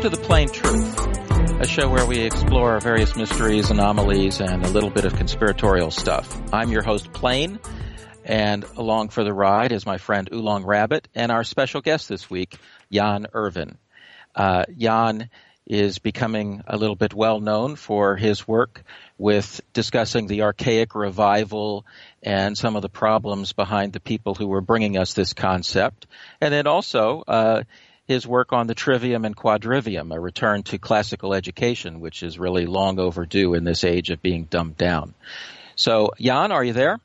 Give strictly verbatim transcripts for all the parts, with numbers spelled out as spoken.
to The Plain Truth, a show where we explore various mysteries, anomalies, and a little bit of conspiratorial stuff. I'm your host, Plain, and along for the ride is my friend Oolong Rabbit and our special guest this week, Jan Irvin. Uh, Jan is becoming a little bit well known for his work with discussing the archaic revival and some of the problems behind the people who were bringing us this concept. And then also uh, his work on the trivium and quadrivium, a return to classical education, which is really long overdue in this age of being dumbed down. So, Jan, are you there?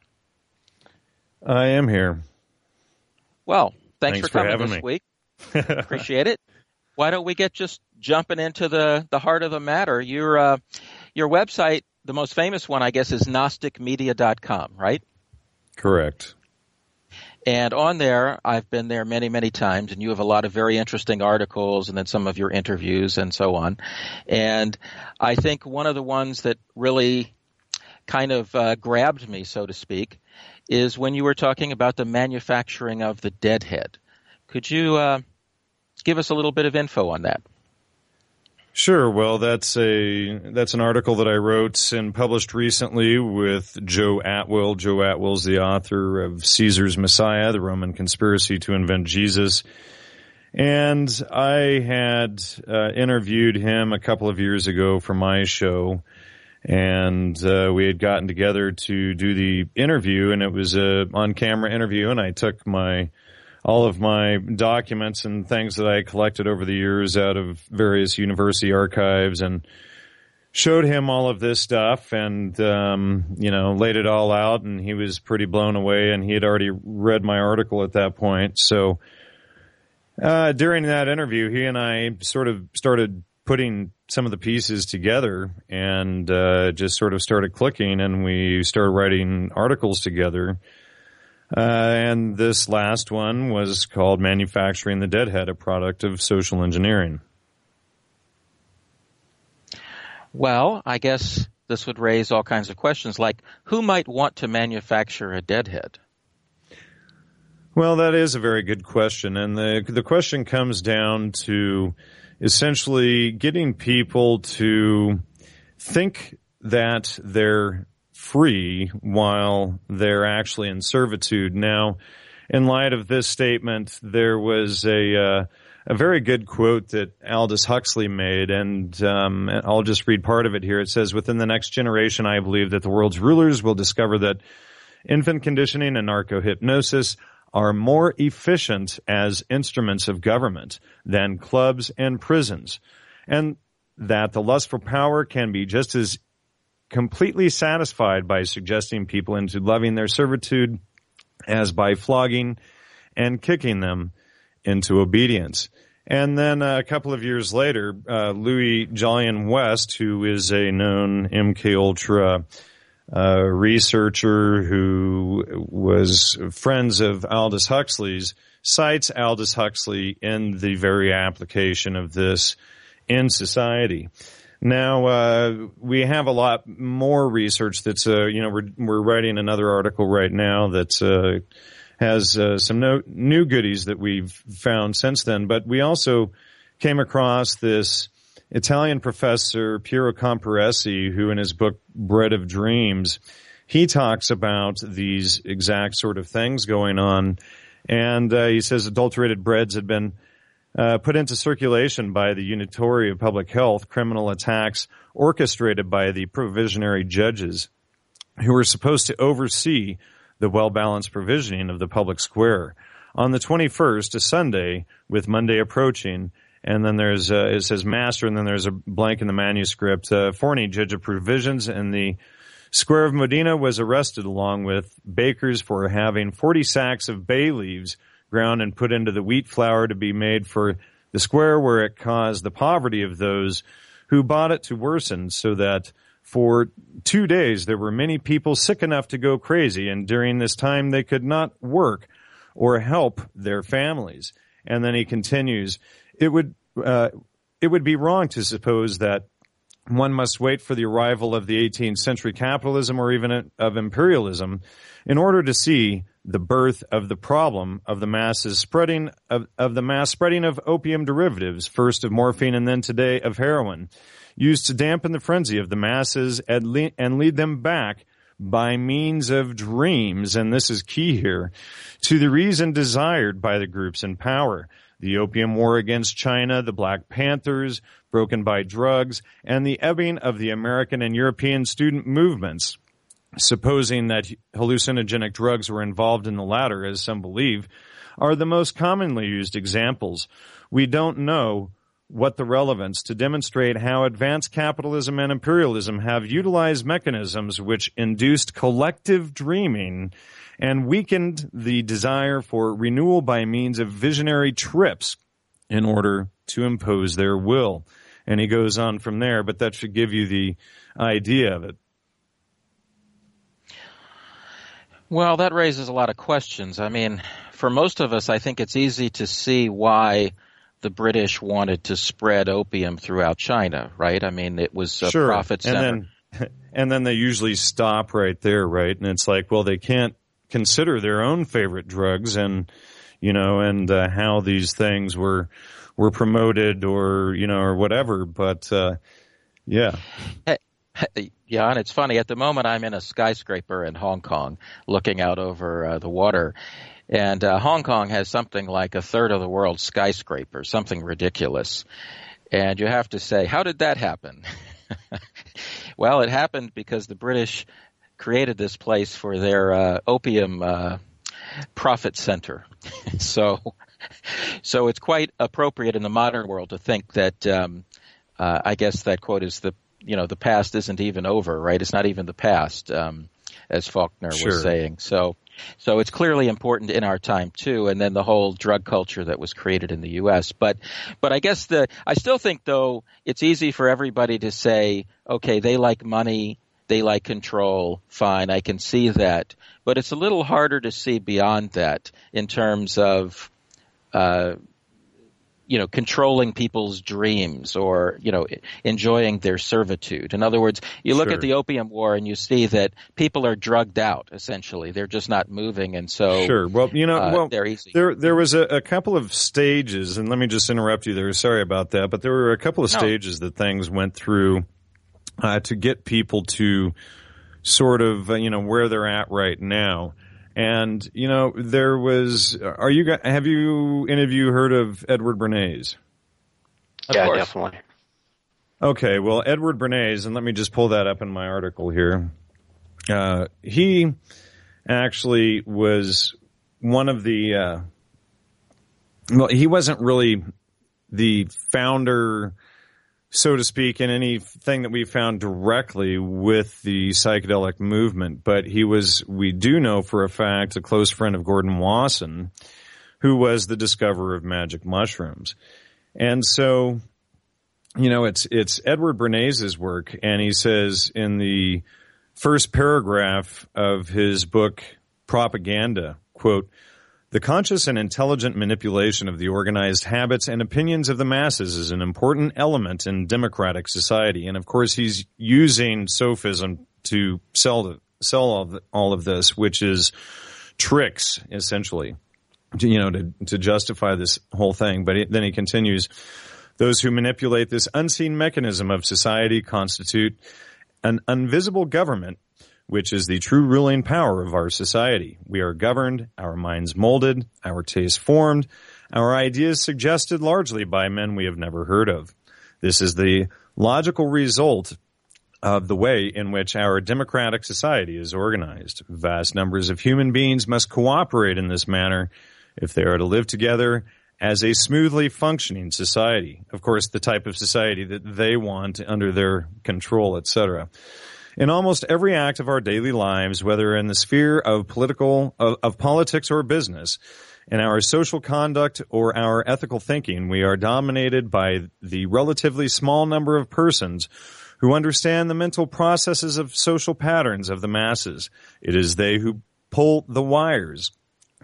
I am here. Well, thanks, thanks for coming for this me. week. Appreciate it. Why don't we get just jumping into the, the heart of the matter? Your uh, your website, the most famous one, I guess, is Gnostic Media dot com, right? Correct. And on there, I've been there many, many times, and you have a lot of very interesting articles and then some of your interviews and so on. And I think one of the ones that really kind of uh, grabbed me, so to speak, is when you were talking about the manufacturing of the deadhead. Could you uh, give us a little bit of info on that? Sure. Well, that's a that's an article that I wrote and published recently with Joe Atwill. Joe Atwill's the author of Caesar's Messiah, the Roman Conspiracy to Invent Jesus. And I had uh, interviewed him a couple of years ago for my show, and uh, we had gotten together to do the interview, and it was a on-camera interview, and I took my all of my documents and things that I collected over the years out of various university archives and showed him all of this stuff and, um, you know, laid it all out, and he was pretty blown away, and he had already read my article at that point. So uh, during that interview, he and I sort of started putting some of the pieces together and uh, just sort of started clicking, and we started writing articles together. Uh, and this last one was called Manufacturing the Deadhead, a Product of Social Engineering. Well, I guess this would raise all kinds of questions, like who might want to manufacture a deadhead? Well, that is a very good question. And the the question comes down to essentially getting people to think that they're free while they're actually in servitude. Now, in light of this statement, there was a uh, a very good quote that Aldous Huxley made, and um, I'll just read part of it here. It says, "Within the next generation, I believe that the world's rulers will discover that infant conditioning and narco-hypnosis are more efficient as instruments of government than clubs and prisons, and that the lust for power can be just as completely satisfied by suggesting people into loving their servitude as by flogging and kicking them into obedience." And then uh, a couple of years later, uh, Louis Jolyon West, who is a known M K Ultra uh, researcher who was friends of Aldous Huxley's, cites Aldous Huxley in the very application of this in society. Now, uh, we have a lot more research that's, uh, you know, we're, we're writing another article right now that, uh, has, uh, some no, new goodies that we've found since then. But we also came across this Italian professor, Piero Comparesi, who in his book, Bread of Dreams, he talks about these exact sort of things going on. And, uh, he says adulterated breads had been Uh, put into circulation by the Unitary of Public Health, criminal attacks orchestrated by the provisionary judges who were supposed to oversee the well-balanced provisioning of the public square. On the twenty-first, a Sunday, with Monday approaching, and then there's, uh, it says master, and then there's a blank in the manuscript, uh, Forney, judge of provisions in the square of Modena, was arrested along with bakers for having forty sacks of bay leaves ground and put into the wheat flour to be made for the square, where it caused the poverty of those who bought it to worsen, so that for two days there were many people sick enough to go crazy, and during this time they could not work or help their families. And then he continues, it would uh, it would be wrong to suppose that one must wait for the arrival of the eighteenth century capitalism or even of imperialism in order to see the birth of the problem of the masses spreading of, of the mass spreading of opium derivatives, first of morphine and then today of heroin, used to dampen the frenzy of the masses and, le- and lead them back by means of dreams, and this is key here, to the reason desired by the groups in power. The opium war against China, the Black Panthers, broken by drugs, and the ebbing of the American and European student movements. Supposing that hallucinogenic drugs were involved in the latter, as some believe, are the most commonly used examples. We don't know what the relevance to demonstrate how advanced capitalism and imperialism have utilized mechanisms which induced collective dreaming and weakened the desire for renewal by means of visionary trips in order to impose their will. And he goes on from there, but that should give you the idea of it. Well, that raises a lot of questions. I mean, for most of us, I think it's easy to see why the British wanted to spread opium throughout China, right? I mean, it was a sure. profit center. And then, and then they usually stop right there, right? And it's like, well, they can't consider their own favorite drugs and, you know, and uh, how these things were were promoted or, you know, or whatever. But, uh, yeah. Hey. Yeah, and it's funny. At the moment, I'm in a skyscraper in Hong Kong looking out over uh, the water. And uh, Hong Kong has something like a third of the world's skyscrapers, something ridiculous. And you have to say, how did that happen? Well, it happened because the British created this place for their uh, opium uh, profit center. so, so it's quite appropriate in the modern world to think that, um, uh, I guess that quote is the you know, the past isn't even over, right? It's not even the past, um, as Faulkner sure. was saying. So, so it's clearly important in our time too. And then the whole drug culture that was created in the U S. But, but I guess the, I still think though, it's easy for everybody to say, okay, they like money, they like control, fine, I can see that. But it's a little harder to see beyond that in terms of, uh, you know, controlling people's dreams or, you know, enjoying their servitude. In other words, you look sure. at the opium war and you see that people are drugged out, essentially. They're just not moving. And so, sure. Well, you know, uh, well, they're easy. There, there was a, a couple of stages, and let me just interrupt you there. Sorry about that. But there were a couple of no. stages that things went through uh, to get people to sort of, uh, you know, where they're at right now. And, you know, there was, are you, have you, any of you heard of Edward Bernays? Of yeah, course. Definitely. Okay, well, Edward Bernays, and let me just pull that up in my article here. Uh, he actually was one of the, uh, well, he wasn't really the founder, so to speak, in anything that we found directly with the psychedelic movement. But he was, we do know for a fact, a close friend of Gordon Wasson, who was the discoverer of magic mushrooms. And so, you know, it's, it's Edward Bernays' work. And he says in the first paragraph of his book, Propaganda, quote, "The conscious and intelligent manipulation of the organized habits and opinions of the masses is an important element in democratic society." And of course, he's using sophism to sell the, sell all of, the, all of this, which is tricks, essentially, to, you know, to, to justify this whole thing. But it, then he continues, "Those who manipulate this unseen mechanism of society constitute an invisible government, which is the true ruling power of our society. We are governed, our minds molded, our tastes formed, our ideas suggested largely by men we have never heard of. This is the logical result of the way in which our democratic society is organized. Vast numbers of human beings must cooperate in this manner if they are to live together as a smoothly functioning society." Of course, the type of society that they want under their control, et cetera. "In almost every act of our daily lives, whether in the sphere of political, of, of politics or business, in our social conduct or our ethical thinking, we are dominated by the relatively small number of persons who understand the mental processes of social patterns of the masses. It is they who pull the wires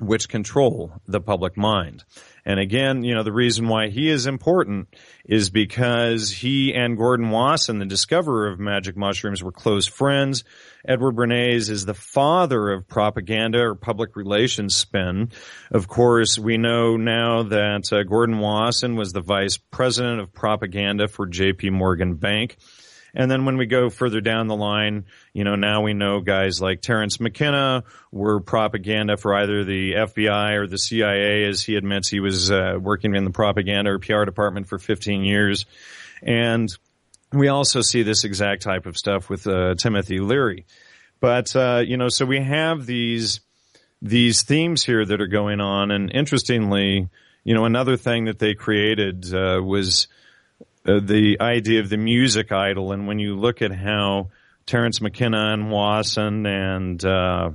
which control the public mind. And again, you know, the reason why he is important is because he and Gordon Wasson, the discoverer of magic mushrooms, were close friends. Edward Bernays is the father of propaganda or public relations spin. Of course, we know now that uh, Gordon Wasson was the vice president of propaganda for J P Morgan Bank. And then when we go further down the line, you know, now we know guys like Terence McKenna were propaganda for either the F B I or the C I A, as he admits he was uh, working in the propaganda or P R department for fifteen years. And we also see this exact type of stuff with uh, Timothy Leary. But, uh, you know, so we have these these themes here that are going on. And interestingly, you know, another thing that they created uh, was Uh, the idea of the music idol. And when you look at how Terence McKenna and Wasson and uh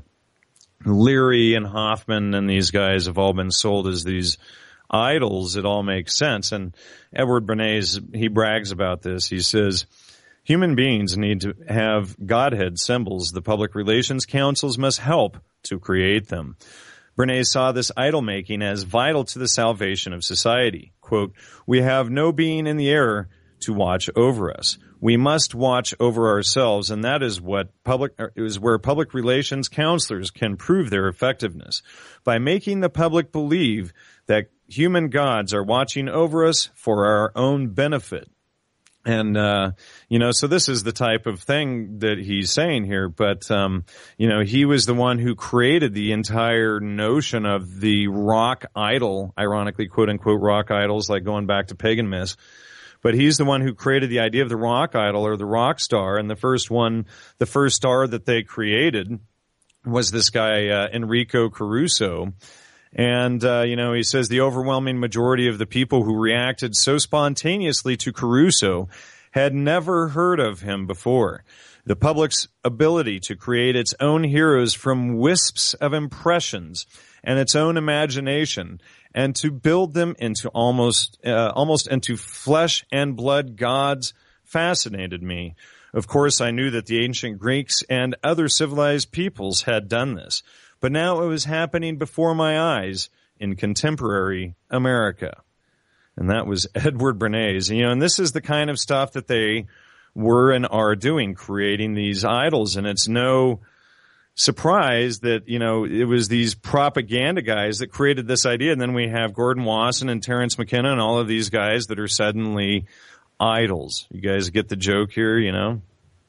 Leary and Hoffman and these guys have all been sold as these idols, it all makes sense. And Edward Bernays, he brags about this. He says, human beings need to have Godhead symbols. The public relations councils must help to create them. Bernays saw this idol making as vital to the salvation of society. Quote, we have no being in the air to watch over us. We must watch over ourselves, and that is what public is where public relations counselors can prove their effectiveness. By making the public believe that human gods are watching over us for our own benefit. And, uh, you know, so this is the type of thing that he's saying here. But, um, you know, he was the one who created the entire notion of the rock idol, ironically, quote unquote, rock idols, like going back to pagan myths. But he's the one who created the idea of the rock idol or the rock star. And the first one, the first star that they created was this guy, uh, Enrico Caruso. And, uh, you know, he says the overwhelming majority of the people who reacted so spontaneously to Caruso had never heard of him before. The public's ability to create its own heroes from wisps of impressions and its own imagination and to build them into almost, uh, almost into flesh and blood gods fascinated me. Of course, I knew that the ancient Greeks and other civilized peoples had done this. But now it was happening before my eyes in contemporary America. And that was Edward Bernays. And, you know, and this is the kind of stuff that they were and are doing, creating these idols. And it's no surprise that, you know, it was these propaganda guys that created this idea. And then we have Gordon Wasson and Terence McKenna and all of these guys that are suddenly idols. You guys get the joke here, you know?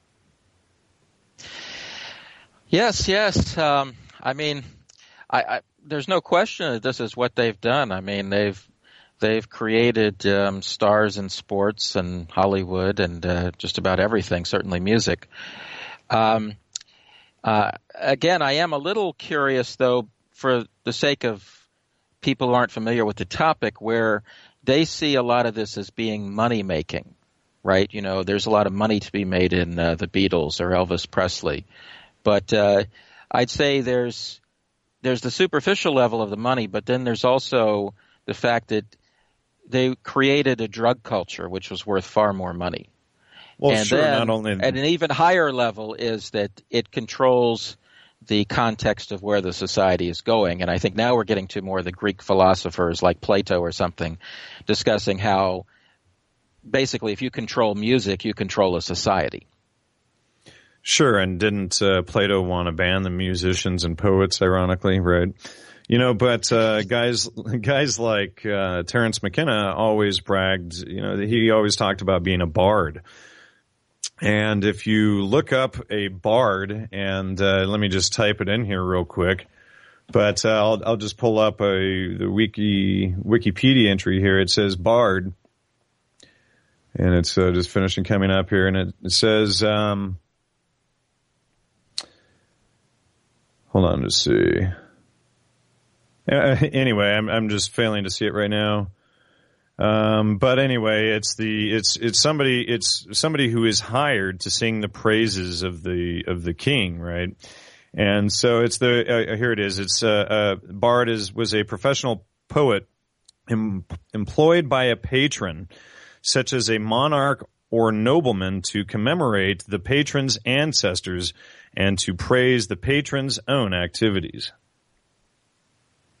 Yes, yes. Um I mean, I, I, there's no question that this is what they've done. I mean, they've they've created um, stars in sports and Hollywood and uh, just about everything, certainly music. Um, uh, again, I am a little curious, though, for the sake of people who aren't familiar with the topic, where they see a lot of this as being money-making, right? You know, there's a lot of money to be made in uh, the Beatles or Elvis Presley. But uh I'd say there's there's the superficial level of the money, but then there's also the fact that they created a drug culture which was worth far more money. Well, and sure, then, not only at an even higher level is that it controls the context of where the society is going. And I think now we're getting to more of the Greek philosophers like Plato or something, discussing how basically if you control music, you control a society. Sure, and didn't uh, Plato want to ban the musicians and poets, ironically, right? You know, but uh, guys guys like uh, Terence McKenna always bragged, you know, he always talked about being a bard. And if you look up a bard, and uh, let me just type it in here real quick, but uh, I'll, I'll just pull up a the wiki Wikipedia entry here. It says bard, and it's uh, just finishing coming up here, and it, it says... Um, Hold on to see. Uh, anyway, I'm I'm just failing to see it right now. Um, but anyway, it's the it's it's somebody it's somebody who is hired to sing the praises of the of the king, right? And so it's the uh, here it is. It's uh, uh, bard is was a professional poet em, employed by a patron, such as a monarch or nobleman, to commemorate the patron's ancestors and to praise the patron's own activities.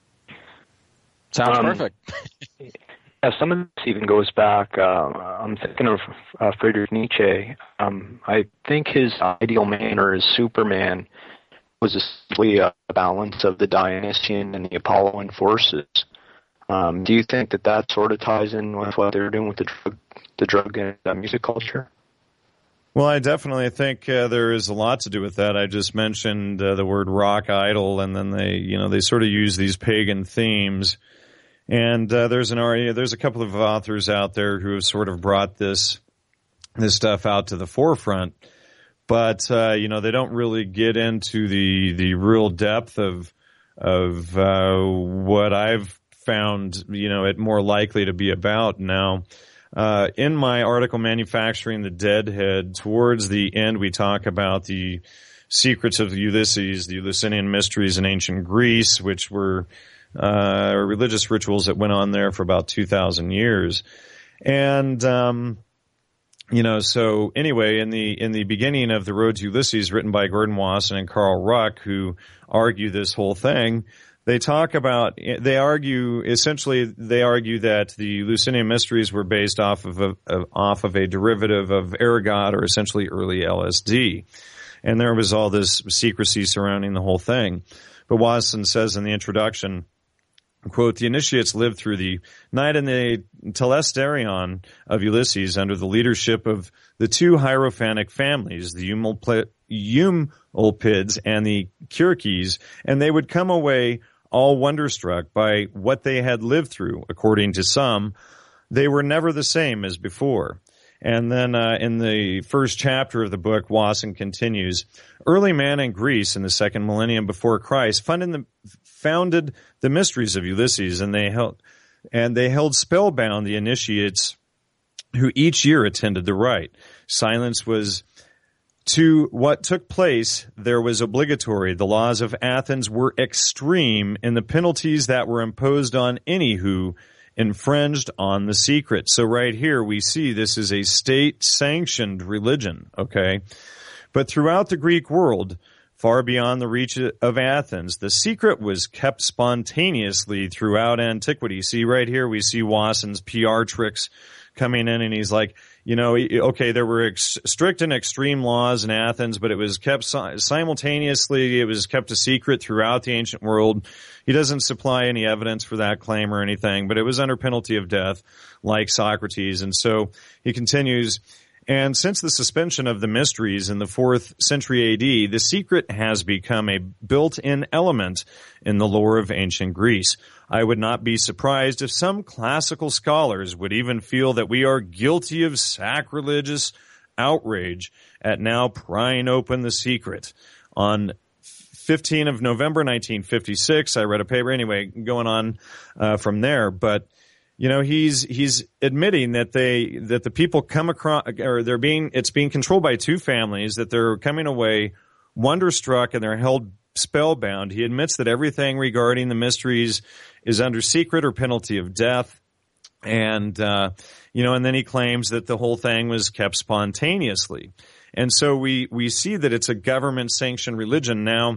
Sounds um, perfect. Yeah, some of this even goes back. Uh, I'm thinking of uh, Friedrich Nietzsche. Um, I think his ideal man or his Superman was essentially a balance of the Dionysian and the Apolloan forces. Um, do you think that that sort of ties in with what they're doing with the drug, the drug and uh, music culture? Well, I definitely think uh, there is a lot to do with that. I just mentioned uh, the word rock idol, and then they, you know, they sort of use these pagan themes. And uh, there's an there's a couple of authors out there who have sort of brought this this stuff out to the forefront, but uh, you know, they don't really get into the the real depth of of uh, what I've found, you know, it more likely to be about now. Uh, in my article, Manufacturing the Deadhead, towards the end, we talk about the secrets of Ulysses, the Eleusinian mysteries in ancient Greece, which were uh, religious rituals that went on there for about two thousand years. And, um, you know, so anyway, in the, in the beginning of The Road to Ulysses, written by Gordon Wasson and Carl Ruck, who argue this whole thing, they talk about, they argue, essentially, they argue that the Eleusinian mysteries were based off of a, of, off of a derivative of ergot, or essentially early L S D. And there was all this secrecy surrounding the whole thing. But Wasson says in the introduction, quote, the initiates lived through the night in the telesterion of Ulysses under the leadership of the two hierophanic families, the Eumolpids and the Kirkes, and they would come away all wonderstruck by what they had lived through. According to some, they were never the same as before. And then uh, in the first chapter of the book, Wasson continues, early man in Greece in the second millennium before Christ funded the, founded the mysteries of Ulysses, and they held and they held spellbound the initiates who each year attended the rite. Silence was to what took place. There was obligatory. The laws of Athens were extreme in the penalties that were imposed on any who infringed on the secret. So right here we see this is a state-sanctioned religion, okay? But throughout the Greek world, far beyond the reach of Athens, the secret was kept spontaneously throughout antiquity. See, right here we see Wasson's P R tricks coming in, and he's like, you know, okay, there were ex- strict and extreme laws in Athens, but it was kept si- simultaneously, it was kept a secret throughout the ancient world. He doesn't supply any evidence for that claim or anything, but it was under penalty of death, like Socrates. And so he continues, and since the suspension of the mysteries in the fourth century A D, the secret has become a built-in element in the lore of ancient Greece. I would not be surprised if some classical scholars would even feel that we are guilty of sacrilegious outrage at now prying open the secret. On fifteenth of November nineteen fifty-six, I read a paper, anyway, going on uh, from there, but you know, he's he's admitting that they that the people come across, or they're being it's being controlled by two families, that they're coming away wonderstruck and they're held spellbound. He admits that everything regarding the mysteries is under secret or penalty of death, and uh, you know, and then he claims that the whole thing was kept spontaneously, and so we we see that it's a government-sanctioned religion now.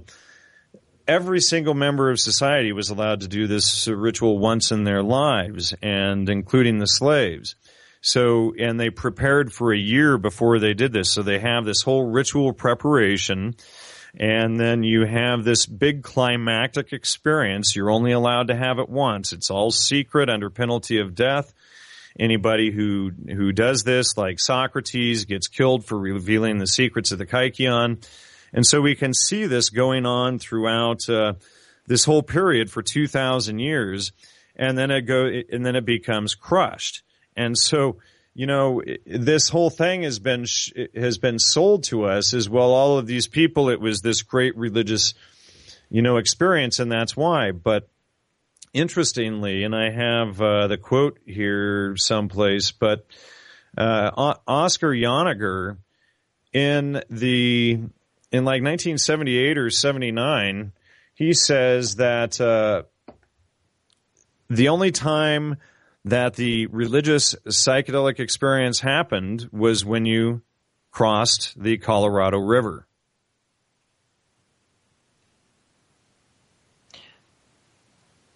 Every single member of society was allowed to do this ritual once in their lives, and including the slaves. So, and they prepared for a year before they did this. So they have this whole ritual preparation, and then you have this big climactic experience. You're only allowed to have it once. It's all secret under penalty of death. Anybody who who does this, like Socrates, gets killed for revealing the secrets of the Kykeon. And so we can see this going on throughout uh, this whole period for two thousand years, and then it go and then it becomes crushed. And so, you know, this whole thing has been has been sold to us as well. All of these people, it was this great religious, you know, experience, and that's why. But interestingly, and I have uh, the quote here someplace, but uh, Oscar Joniger in the In like nineteen seventy-eight or seventy-nine, he says that uh, the only time that the religious psychedelic experience happened was when you crossed the Colorado River.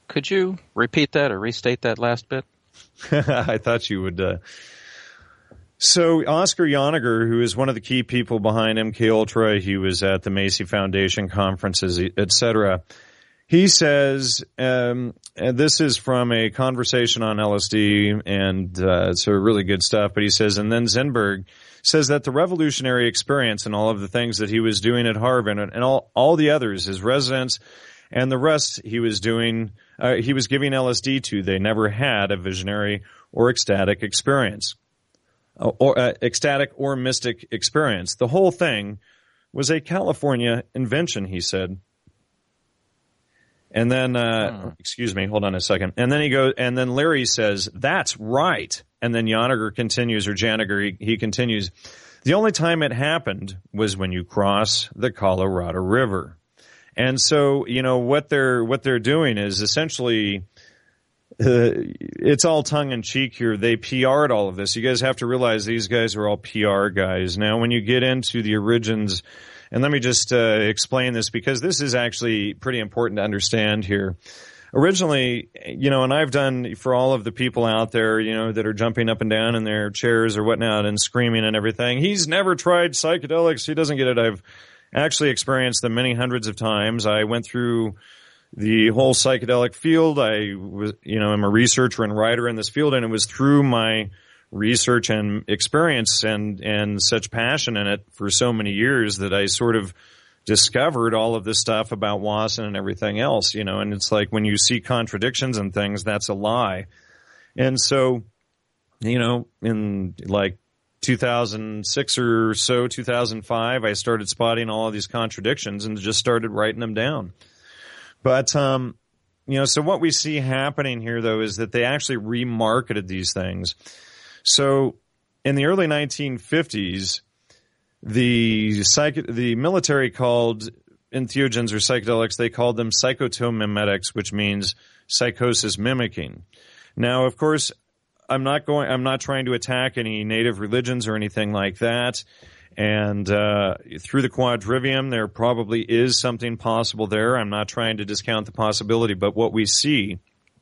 Could you repeat that or restate that last bit? I thought you would. Uh... So Oscar Yoniger, who is one of the key people behind M K Ultra, he was at the Macy Foundation conferences, et cetera. He says, um, and this is from a conversation on L S D, and uh, it's a really good stuff, but he says, and then Zenberg says that the revolutionary experience and all of the things that he was doing at Harvard and, and all, all the others, his residents and the rest he was doing, uh, he was giving L S D to, they never had a visionary or ecstatic experience, uh, or uh, ecstatic or mystic experience. The whole thing was a California invention, he said. And then, uh, hmm. excuse me, hold on a second. And then he goes, and then Larry says, that's right. And then Yoniger continues, or Janiger, he, he continues, the only time it happened was when you cross the Colorado River. And so, you know, what they're, what they're doing is essentially, uh, it's all tongue in cheek here. They P R'd all of this. You guys have to realize these guys are all P R guys. Now, when you get into the origins, and let me just uh, explain this because this is actually pretty important to understand here. Originally, you know, and I've done for all of the people out there, you know, that are jumping up and down in their chairs or whatnot and screaming and everything. He's never tried psychedelics. He doesn't get it. I've actually experienced them many hundreds of times. I went through the whole psychedelic field. I was, you know, I'm a researcher and writer in this field, and it was through my research and experience and, and such passion in it for so many years that I sort of discovered all of this stuff about Wasson and everything else, you know, and it's like when you see contradictions and things, that's a lie. And so, you know, in like two thousand six or so, two thousand five, I started spotting all of these contradictions and just started writing them down. But, um, you know, so what we see happening here, though, is that they actually remarketed these things. So in the early nineteen fifties, the psych- the military called entheogens or psychedelics, they called them psychotomimetics, which means psychosis mimicking. Now, of course, I'm not going, I'm not trying to attack any native religions or anything like that. And uh through the quadrivium, there probably is something possible there. I'm not trying to discount the possibility, but what we see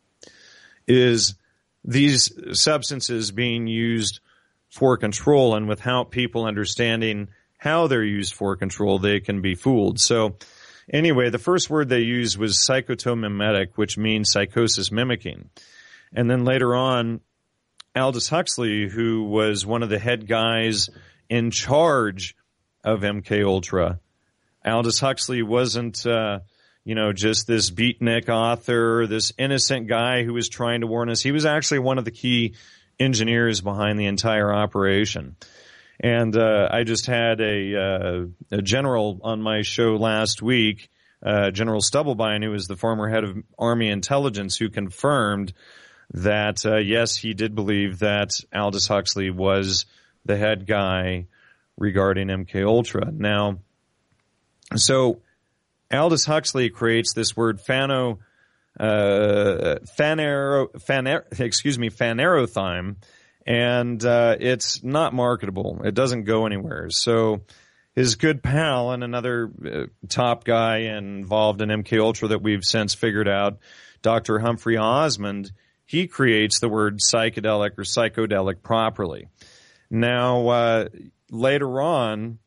is these substances being used for control, and without people understanding how they're used for control, they can be fooled. So anyway, the first word they used was psychotomimetic, which means psychosis mimicking. And then later on, Aldous Huxley, who was one of the head guys in charge of M K Ultra, Aldous Huxley wasn't, uh, you know, just this beatnik author, this innocent guy who was trying to warn us. He was actually one of the key engineers behind the entire operation. And uh, I just had a, uh, a general on my show last week, uh, General Stubblebine, who was the former head of Army intelligence, who confirmed that, uh, yes, he did believe that Aldous Huxley was the head guy regarding M K Ultra. Now, so Aldous Huxley creates this word phano, uh, phanero, phaner, excuse me, phanerothym, and uh, it's not marketable. It doesn't go anywhere. So his good pal and another uh, top guy involved in M K Ultra that we've since figured out, Doctor Humphrey Osmond, he creates the word psychedelic or psychodelic properly. Now, uh, later on,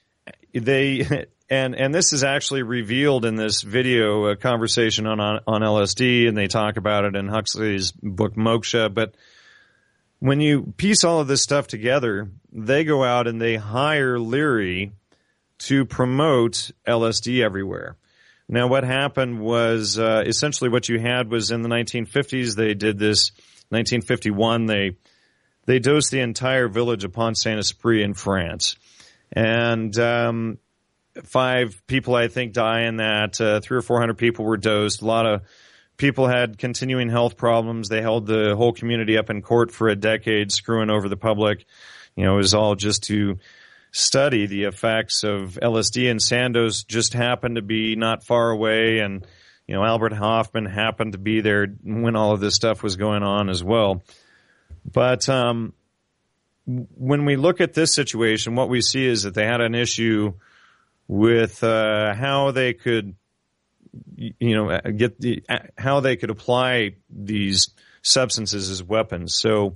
they, and, and this is actually revealed in this video, a conversation on, on, on L S D, and they talk about it in Huxley's book Moksha. But when you piece all of this stuff together, they go out and they hire Leary to promote L S D everywhere. Now, what happened was, uh, essentially what you had was in the nineteen fifties, they did this, nineteen fifty-one, they, They dosed the entire village of Pont Saint-Esprit in France. And um five people, I think, die in that. Uh, three or four hundred people were dosed. A lot of people had continuing health problems. They held the whole community up in court for a decade, screwing over the public. You know, it was all just to study the effects of L S D. And Sandoz just happened to be not far away. And, you know, Albert Hoffman happened to be there when all of this stuff was going on as well. But um when we look at this situation, what we see is that they had an issue with uh how they could you know, get the, how they could apply these substances as weapons. So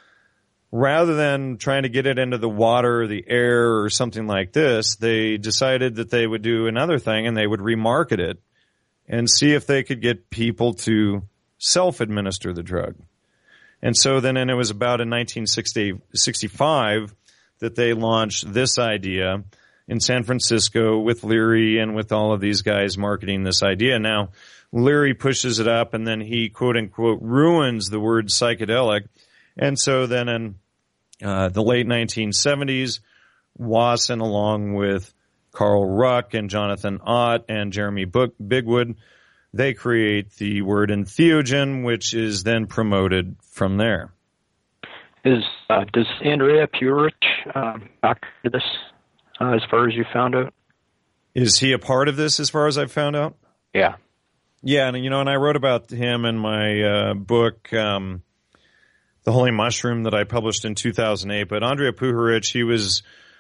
rather than trying to get it into the water or the air or something like this, they decided that they would do another thing, and they would remarket it and see if they could get people to self-administer the drug. And so then, and it was about in nineteen sixty-five that they launched this idea in San Francisco with Leary and with all of these guys marketing this idea. Now, Leary pushes it up, and then he, quote unquote, ruins the word psychedelic. And so then in uh, the late nineteen seventies, Wasson, along with Carl Ruck and Jonathan Ott and Jeremy Bigwood, they create the word entheogen, which is then promoted from there. Is uh, does Andrea Purich uh, factor this uh, as far as you found out? Is he a part of this as far as I've found out? Yeah. Yeah, and you know, and I wrote about him in my uh, book, um, The Holy Mushroom, that I published in two thousand eight. But Andrea Puharich, he was,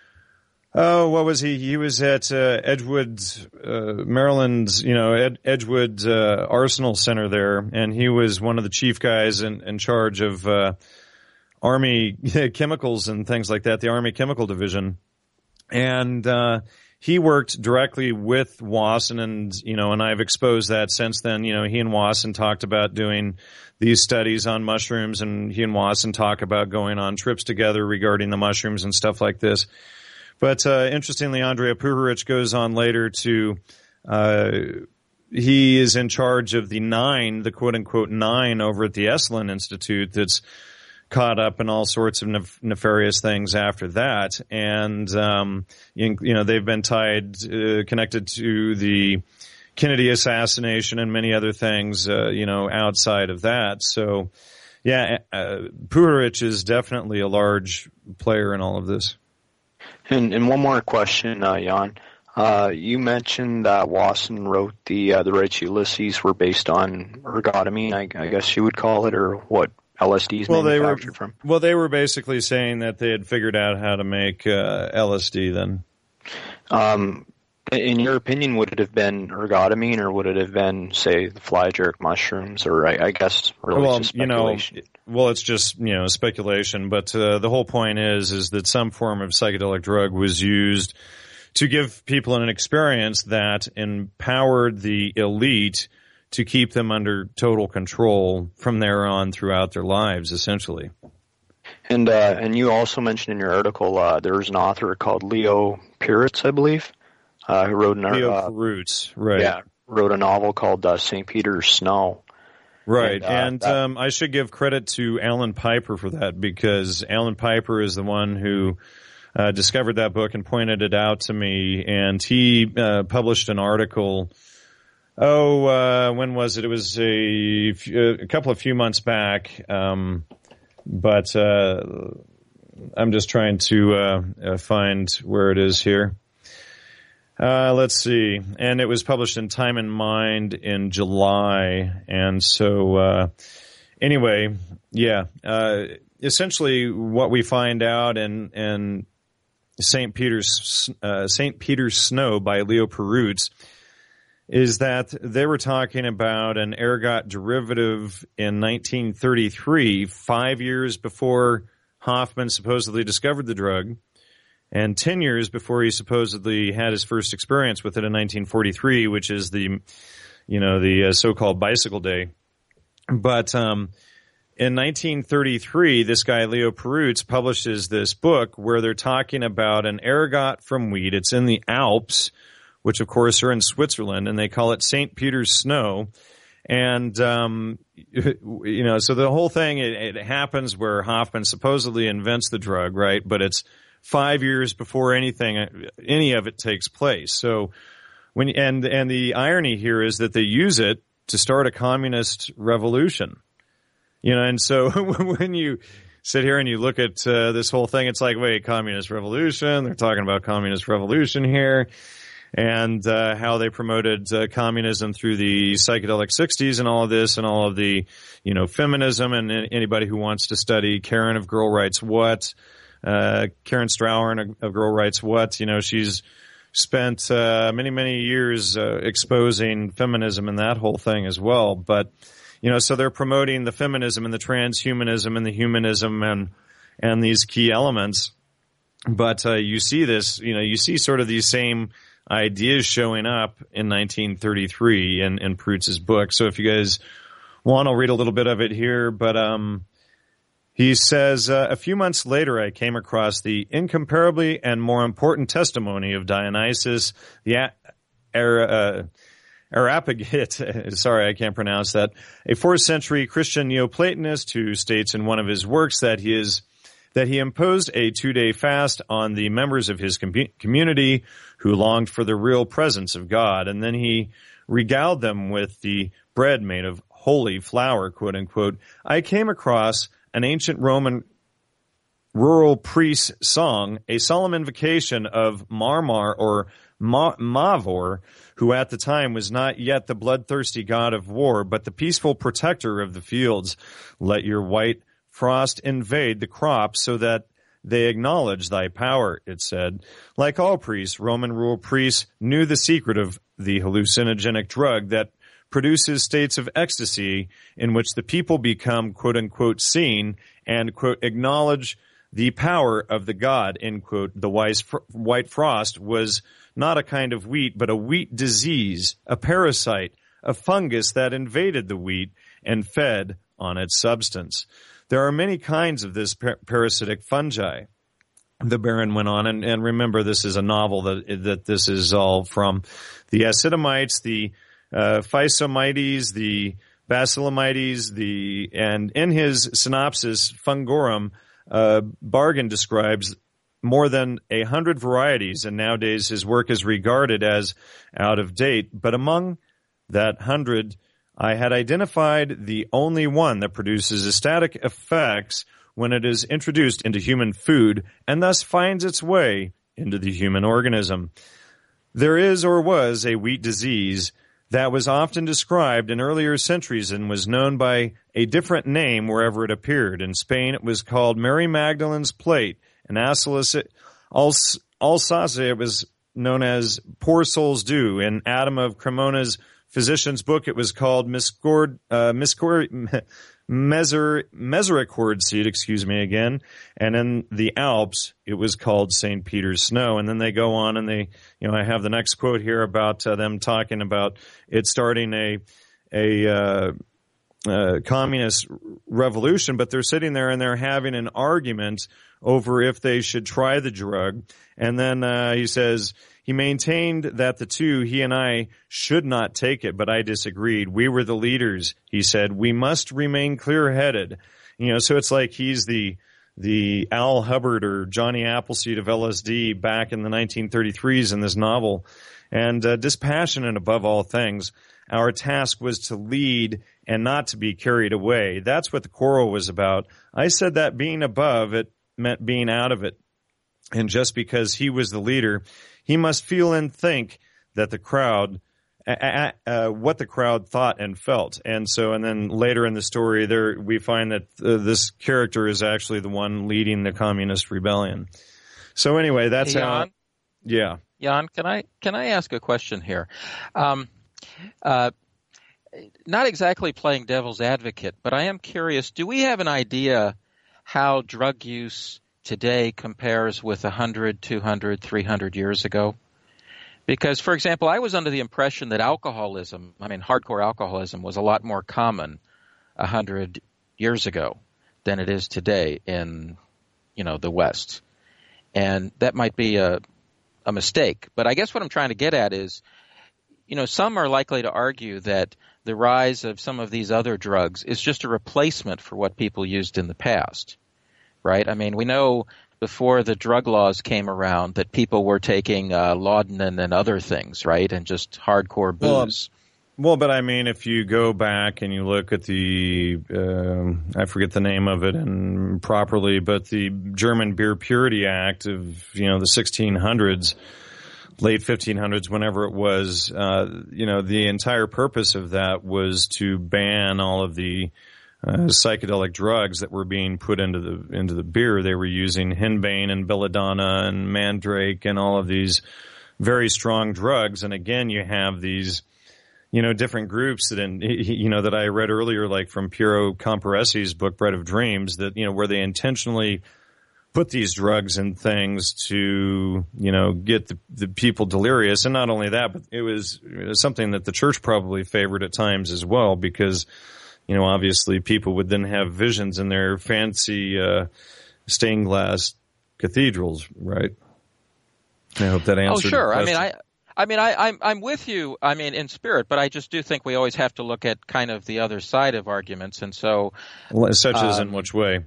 oh, what was he? He was at uh, Edgewood, uh, Maryland's, you know, Ed, Edgewood uh, Arsenal Center there, and he was one of the chief guys in, in charge of uh, Army chemicals and things like that, the Army Chemical Division. And uh he worked directly with Wasson, and, you know, and I've exposed that since then. You know, he and Wasson talked about doing these studies on mushrooms, and he and Wasson talk about going on trips together regarding the mushrooms and stuff like this. But uh interestingly, Andrea Puharich goes on later to, uh he is in charge of the nine, the quote-unquote nine over at the Esalen Institute that's caught up in all sorts of nef- nefarious things after that. And, um, you, you know, they've been tied, uh, connected to the Kennedy assassination and many other things, uh, you know, outside of that. So, yeah, uh, Puharich is definitely a large player in all of this. And, and one more question, uh, Jan. Uh, you mentioned that Wasson wrote the, uh, the rights Ulysses were based on ergotamine, I, I guess you would call it, or what? L S D is well, manufactured they were, from? Well, they were basically saying that they had figured out how to make uh, L S D then. Um, in your opinion, would it have been ergotamine, or would it have been, say, the fly jerk mushrooms, or I, I guess really well, just speculation? You know, well, it's just, you know, speculation, but uh, the whole point is is that some form of psychedelic drug was used to give people an experience that empowered the elite to keep them under total control from there on throughout their lives, essentially. And uh, and you also mentioned in your article uh, there was an author called Leo Puritz, I believe, uh, who wrote an Leo uh, Puritz, right? Yeah, wrote a novel called uh, Saint Peter's Snow. Right, and, uh, and that, um, I should give credit to Alan Piper for that, because Alan Piper is the one who uh, discovered that book and pointed it out to me, and he uh, published an article. Oh, uh, when was it? It was a, a couple of few months back. Um, but, uh, I'm just trying to, uh, uh, find where it is here. Uh, let's see. And it was published in Time and Mind in July. And so, uh, anyway, yeah, uh, essentially what we find out in, in Saint Peter's, uh, Saint Peter's Snow by Leo Puritz is that they were talking about an ergot derivative in nineteen thirty-three, five years before Hoffman supposedly discovered the drug, and ten years before he supposedly had his first experience with it in nineteen forty-three, which is the, you know, the uh, so-called Bicycle Day. But um, in nineteen thirty-three, this guy, Leo Puritz, publishes this book where they're talking about an ergot from wheat. It's in the Alps, which of course are in Switzerland, and they call it Saint Peter's Snow. And, um, you know, so the whole thing, it, it happens where Hoffman supposedly invents the drug, right? But it's five years before anything, any of it takes place. So when, and, and the irony here is that they use it to start a communist revolution. You know, and so when you sit here and you look at uh, this whole thing, it's like, wait, communist revolution? They're talking about communist revolution here. And uh, how they promoted uh, communism through the psychedelic sixties and all of this and all of the, you know, feminism. And anybody who wants to study Karen of Girl Writes What, uh, Karen Strauern of Girl Writes What, you know, she's spent uh, many, many years uh, exposing feminism and that whole thing as well. But, you know, so they're promoting the feminism and the transhumanism and the humanism and and these key elements. But uh, you see this, you know, you see sort of these same ideas showing up in nineteen thirty-three in, in Prutz's book. So if you guys want, I'll read a little bit of it here. But um, he says, uh, a few months later, I came across the incomparably and more important testimony of Dionysius the a- er- uh, Areopagite. Sorry, I can't pronounce that. A fourth century Christian Neoplatonist who states in one of his works that he is that he imposed a two-day fast on the members of his com- community who longed for the real presence of God, and then he regaled them with the bread made of holy flour, quote unquote. I came across an ancient Roman rural priest song, a solemn invocation of Marmar or Ma- Mavor, who at the time was not yet the bloodthirsty god of war, but the peaceful protector of the fields. Let your white frost invade the crops so that they acknowledge thy power, it said. Like all priests, Roman rural priests knew the secret of the hallucinogenic drug that produces states of ecstasy in which the people become, quote unquote, seen and, quote, acknowledge the power of the god, end quote. The white frost was not a kind of wheat, but a wheat disease, a parasite, a fungus that invaded the wheat and fed on its substance. There are many kinds of this par- parasitic fungi, the Baron went on, and, and remember this is a novel that that this is all from. The Acidomites, the uh, Physomites, the Bacillomites, the and in his synopsis, Fungorum, uh, Bargan describes more than a hundred varieties, and nowadays his work is regarded as out of date. But among that hundred, I had identified the only one that produces ecstatic effects when it is introduced into human food and thus finds its way into the human organism. There is or was a wheat disease that was often described in earlier centuries and was known by a different name wherever it appeared. In Spain, it was called Mary Magdalene's Plate. In Alsace, Alsace it was known as Poor Souls Do. In Adam of Cremona's physician's book, it was called Miscord, uh, Miscord, Meser, Mesericord seed, excuse me again. And in the Alps, it was called Saint Peter's Snow. And then they go on and they, you know, I have the next quote here about uh, them talking about it starting a, a, uh, uh, communist revolution, but they're sitting there and they're having an argument over if they should try the drug. And then, uh, he says, he maintained that the two, he and I, should not take it, but I disagreed. We were the leaders, he said. We must remain clear-headed. You know, so it's like he's the the Al Hubbard or Johnny Appleseed of L S D back in the nineteen thirty-threes in this novel. And uh, dispassionate above all things. Our task was to lead and not to be carried away. That's what the quarrel was about. I said that being above it meant being out of it. And just because he was the leader, he must feel and think that the crowd, uh, uh, what the crowd thought and felt. And so, and then later in the story, there we find that uh, this character is actually the one leading the communist rebellion. So anyway, that's hey, how. Jan, yeah, Jan, can I can I ask a question here? Um, uh, not exactly playing devil's advocate, but I am curious. Do we have an idea how drug use today compares with one hundred, two hundred, three hundred years ago? Because, for example, I was under the impression that alcoholism, I mean, hardcore alcoholism, was a lot more common one hundred years ago than it is today in, you know, the West. And that might be a, a mistake. But I guess what I'm trying to get at is, you know, some are likely to argue that the rise of some of these other drugs is just a replacement for what people used in the past. Right? I mean, we know before the drug laws came around that people were taking uh, laudanum and other things, right? And just hardcore booze. Well, well, but I mean, if you go back and you look at the, uh, I forget the name of it and properly, but the German Beer Purity Act of, you know, the sixteen hundreds, late fifteen hundreds, whenever it was, uh, you know, the entire purpose of that was to ban all of the Uh, psychedelic drugs that were being put into the into the beer. They were using henbane and belladonna and mandrake and all of these very strong drugs. And again, you have these, you know, different groups that, in, you know, that I read earlier, like from Piero Comparesi's book, Bread of Dreams, that, you know, where they intentionally put these drugs and things to, you know, get the, the people delirious. And not only that, but it was, it was something that the church probably favored at times as well, because, you know, obviously people would then have visions in their fancy uh, stained glass cathedrals, right? I hope that answered. Oh, sure. the I mean, I, I mean, I, I'm I'm with you. I mean, in spirit, but I just do think we always have to look at kind of the other side of arguments, and so such as um, in which way?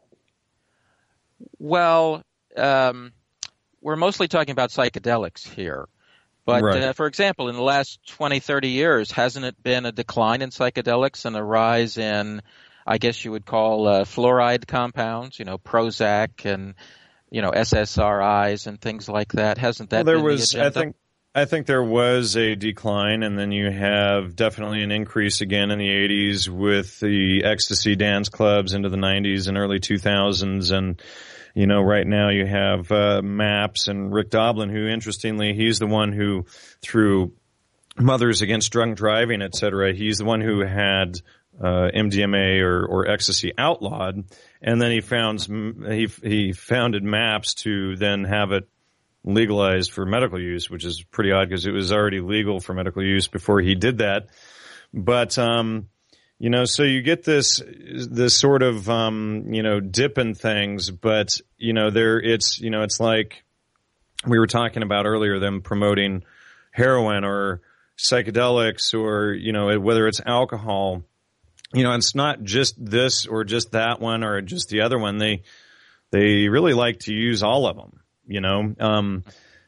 Well, um, we're mostly talking about psychedelics here. But, right. uh, for example, in the last twenty, thirty years, hasn't it been a decline in psychedelics and a rise in, I guess you would call, uh, fluoride compounds, you know, Prozac and, you know, S S R Is and things like that? Hasn't that well, there been was, the agenda? I think, I think there was a decline, and then you have definitely an increase again in the eighties with the ecstasy dance clubs into the nineties and early two thousands. And, you know, right now you have uh, MAPS and Rick Doblin, who, interestingly, he's the one who, through Mothers Against Drunk Driving, et cetera, he's the one who had uh, M D M A or, or ecstasy outlawed, and then he found he he founded MAPS to then have it legalized for medical use, which is pretty odd because it was already legal for medical use before he did that. But, um, you know, so you get this, this sort of, um, you know, dip in things, but, you know, there, it's, you know, it's like we were talking about earlier, them promoting heroin or psychedelics or, you know, whether it's alcohol, you know, it's not just this or just that one or just the other one. They, they really like to use all of them. You know, um,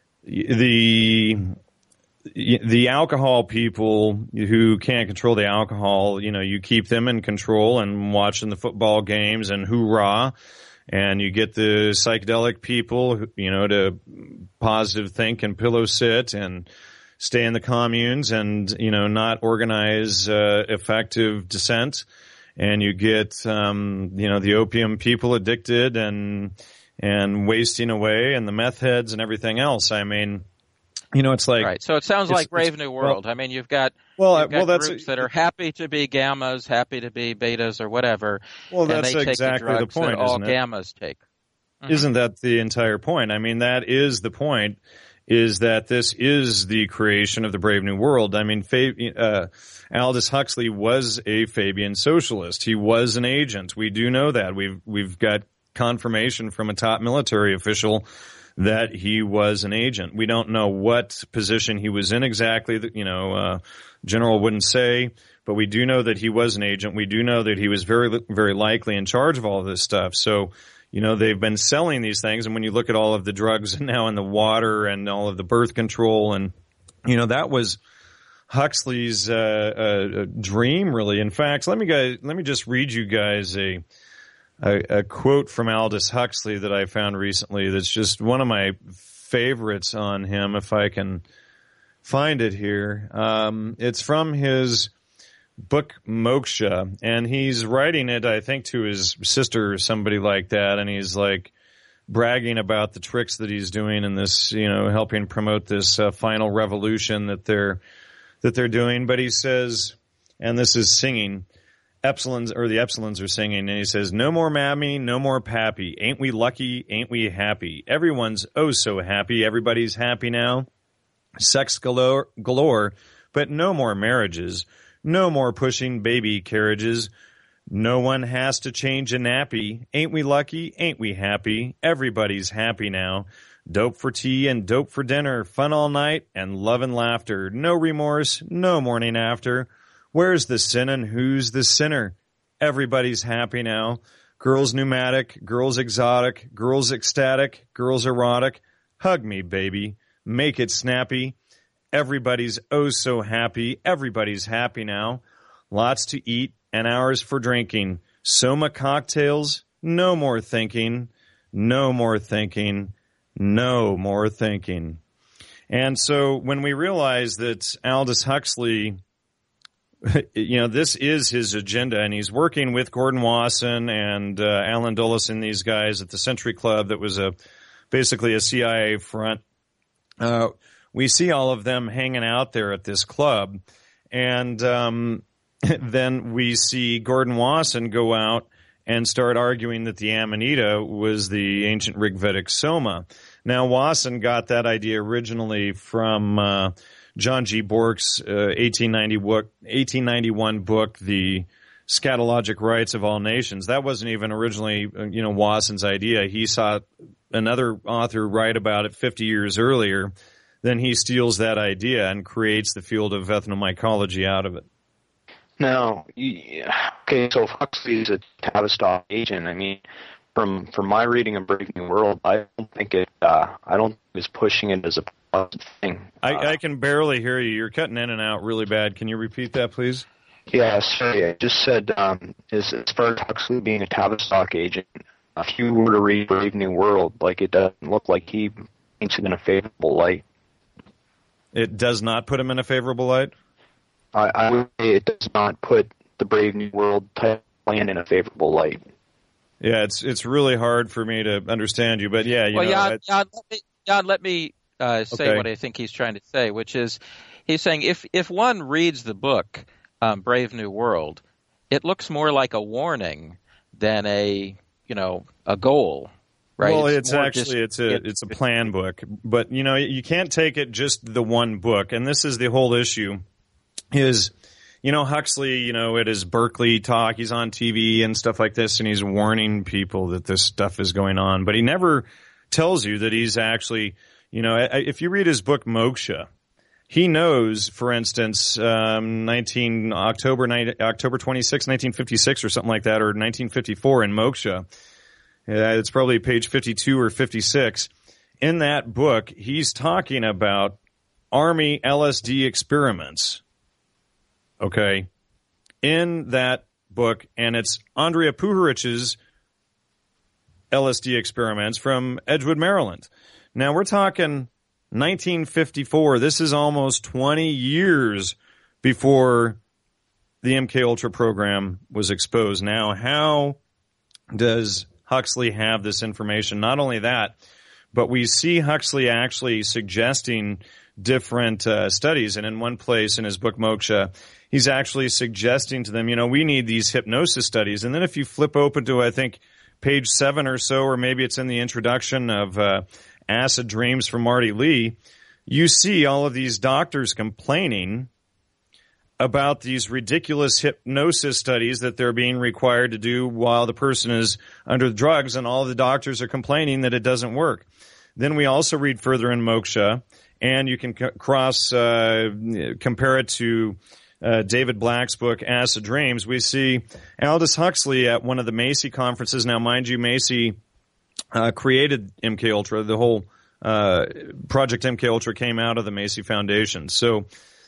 the, the alcohol people who can't control the alcohol, you know, you keep them in control and watching the football games and hoorah. And you get the psychedelic people, you know, to positive think and pillow sit and stay in the communes and, you know, not organize, uh, effective dissent. And you get, um, you know, the opium people addicted and, and wasting away, and the meth heads and everything else. I mean, you know, it's like right. So it sounds like Brave New World. Well, I mean, you've got well, you've got well, that's groups that are happy to be gammas, happy to be betas, or whatever. Well, that's and they exactly take the, the drugs point, that all isn't it? gammas take. Mm-hmm. Isn't that the entire point? I mean, that is the point. Is that this is the creation of the Brave New World? I mean, uh, Aldous Huxley was a Fabian socialist. He was an agent. We do know that. We've we've got confirmation from a top military official that he was an agent. We don't know what position he was in exactly. You know, uh, General wouldn't say, but we do know that he was an agent. We do know that he was very, very likely in charge of all of this stuff. So, you know, they've been selling these things. And when you look at all of the drugs now in the water and all of the birth control, and, you know, that was Huxley's uh, uh, dream, really. In fact, let me guys, let me just read you guys a A, a quote from Aldous Huxley that I found recently that's just one of my favorites on him, if I can find it here. Um, it's from his book Moksha, and he's writing it, I think, to his sister or somebody like that, and he's like bragging about the tricks that he's doing in this, you know, helping promote this uh, final revolution that they're that they're doing. But he says, and this is singing, Epsilons, or the Epsilons are singing, and he says, "No more mammy, no more pappy. Ain't we lucky? Ain't we happy? Everyone's oh so happy. Everybody's happy now. Sex galore, galore, but no more marriages. No more pushing baby carriages. No one has to change a nappy. Ain't we lucky? Ain't we happy? Everybody's happy now. Dope for tea and dope for dinner. Fun all night and love and laughter. No remorse, no morning after. Where's the sin and who's the sinner? Everybody's happy now. Girls pneumatic, girls exotic, girls ecstatic, girls erotic. Hug me, baby. Make it snappy. Everybody's oh so happy. Everybody's happy now. Lots to eat and hours for drinking. Soma cocktails. No more thinking. No more thinking. No more thinking." And so when we realize that Aldous Huxley, you know, this is his agenda, and he's working with Gordon Wasson and uh, Alan Dulles and these guys at the Century Club that was a basically a C I A front. Uh, we see all of them hanging out there at this club. And um, then we see Gordon Wasson go out and start arguing that the Amanita was the ancient Rigvedic Soma. Now, Wasson got that idea originally from uh, John G. Bork's uh, eighteen ninety-one book, The Scatologic Rights of All Nations. That wasn't even originally, uh, you know, Wasson's idea. He saw another author write about it fifty years earlier. Then he steals that idea and creates the field of ethnomycology out of it. Now, okay, so if Huxley is a Tavistock agent, I mean, from from my reading of Brave New World, I don't think it. Uh, I don't think it was pushing it as a positive thing. I, uh, I can barely hear you. You're cutting in and out really bad. Can you repeat that, please? Yeah, sorry. I just said, um, as, as far as Huxley being a Tavistock agent, if you were to read Brave New World, like, it doesn't look like he paints it in a favorable light. It does not put him in a favorable light? I, I would say it does not put the Brave New World type plan in a favorable light. Yeah, it's it's really hard for me to understand you, but yeah, you well, know. Jan, I, Jan, let me, Jan, let me uh, say okay. what I think he's trying to say, which is he's saying if if one reads the book um, Brave New World, it looks more like a warning than a you know a goal, right? Well, it's, it's actually it's a it, it's a plan book, but you know you can't take it just the one book, and this is the whole issue. Is You know, Huxley, you know, at his Berkeley talk, he's on T V and stuff like this, and he's warning people that this stuff is going on. But he never tells you that he's actually, you know, if you read his book Moksha, he knows, for instance, um, nineteen October October twenty-sixth, nineteen fifty-six, or something like that, or nineteen fifty-four in Moksha. Uh, it's probably page fifty-two or fifty-six. In that book, he's talking about Army L S D experiments. Okay, in that book, and it's Andrea Puharich's L S D experiments from Edgewood, Maryland. Now, we're talking nineteen fifty-four. This is almost twenty years before the M K Ultra program was exposed. Now, how does Huxley have this information? Not only that, but we see Huxley actually suggesting different uh, studies, and in one place in his book Moksha, he's actually suggesting to them, you know, we need these hypnosis studies. And then if you flip open to, I think, page seven or so, or maybe it's in the introduction of uh, Acid Dreams from Marty Lee, you see all of these doctors complaining about these ridiculous hypnosis studies that they're being required to do while the person is under the drugs, and all of the doctors are complaining that it doesn't work. Then we also read further in Moksha, and you can c- cross uh, compare it to uh, David Black's book Acid Dreams. We see Aldous Huxley at one of the Macy conferences. Now, mind you, Macy uh, created M K Ultra. The whole uh, Project M K Ultra came out of the Macy Foundation. So,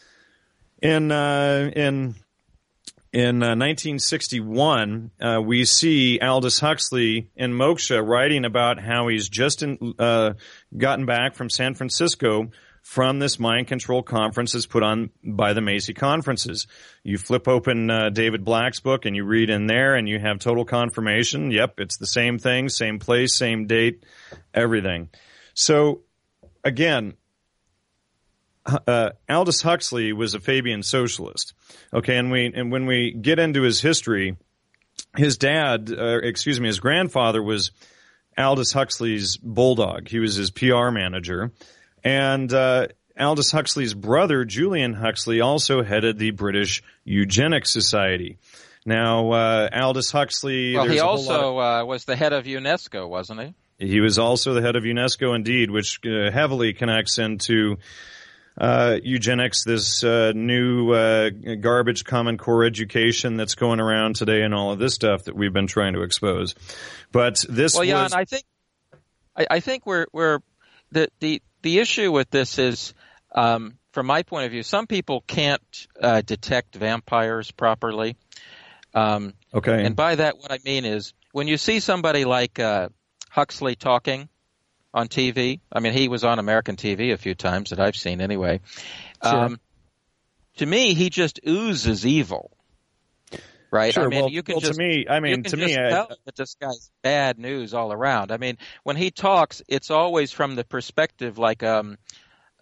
in uh, in in uh, nineteen sixty-one, uh, we see Aldous Huxley in Moksha writing about how he's just in, uh, gotten back from San Francisco from this mind control conference that's put on by the Macy conferences. You flip open uh, David Black's book and you read in there and you have total confirmation. Yep, it's the same thing, same place, same date, everything. So, again, uh, Aldous Huxley was a Fabian socialist. Okay, and we and when we get into his history, his dad, uh, excuse me, his grandfather was Aldous Huxley's bulldog. He was his P R manager. And uh, Aldous Huxley's brother, Julian Huxley, also headed the British Eugenics Society. Now, uh, Aldous Huxley... Well, he also of, uh, was the head of UNESCO, wasn't he? He was also the head of UNESCO, indeed, which uh, heavily connects into uh, eugenics, this uh, new uh, garbage Common Core education that's going around today and all of this stuff that we've been trying to expose. But this well, was... Jan, I think, I, I think we're... we're the, the The issue with this is, um, from my point of view, some people can't uh, detect vampires properly. Um, okay. And by that, what I mean is when you see somebody like uh, Huxley talking on T V, I mean, he was on American T V a few times that I've seen anyway. Sure. Um, to me, he just oozes evil. Right. Sure. I mean, well, you can well, just, to me, I mean, you can to just me, tell I, that this guy's bad news all around. I mean, when he talks, it's always from the perspective like um,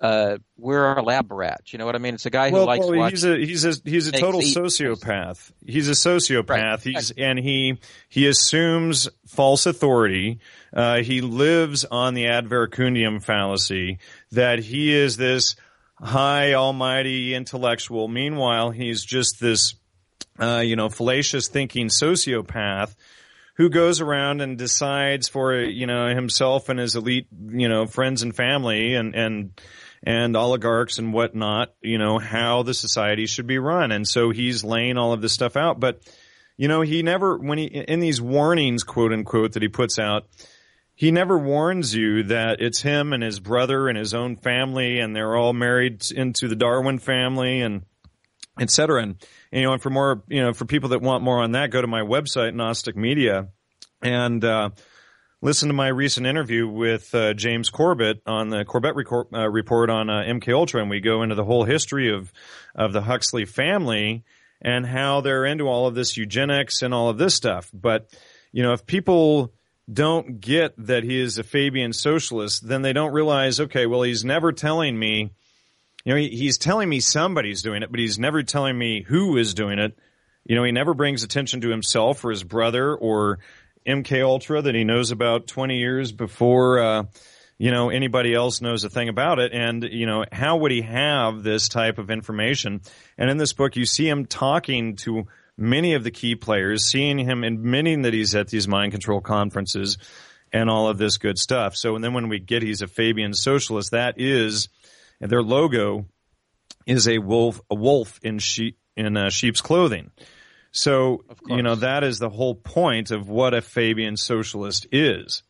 uh, we're a lab rat. You know what I mean? It's a guy who well, likes well, watching. He's a he's a he's a total sociopath. He's a sociopath. Right. He's and he he assumes false authority. Uh, he lives on the ad verecundium fallacy that he is this high almighty intellectual. Meanwhile, he's just this uh, you know fallacious thinking sociopath who goes around and decides for, you know, himself and his elite, you know, friends and family and, and, and oligarchs and whatnot, you know, how the society should be run. And so he's laying all of this stuff out. But, you know, he never, when he, in these warnings, quote unquote, that he puts out, he never warns you that it's him and his brother and his own family and they're all married into the Darwin family and et cetera. And, you know, and for more, you know, for people that want more on that, go to my website, Gnostic Media, and uh, listen to my recent interview with uh, James Corbett on the Corbett Recor- uh, report on uh, M K Ultra, and we go into the whole history of of the Huxley family and how they're into all of this eugenics and all of this stuff. But, you know, if people don't get that he is a Fabian socialist, then they don't realize, okay, well, he's never telling me. You know, he, he's telling me somebody's doing it, but he's never telling me who is doing it. You know, he never brings attention to himself or his brother or M K Ultra that he knows about twenty years before, uh, you know, anybody else knows a thing about it. And, you know, how would he have this type of information? And in this book, you see him talking to many of the key players, seeing him admitting that he's at these mind control conferences and all of this good stuff. So, and then when we get he's a Fabian socialist, that is... And their logo is a wolf, a wolf in sheep in uh, sheep's clothing. So, you know, that is the whole point of what a Fabian socialist is.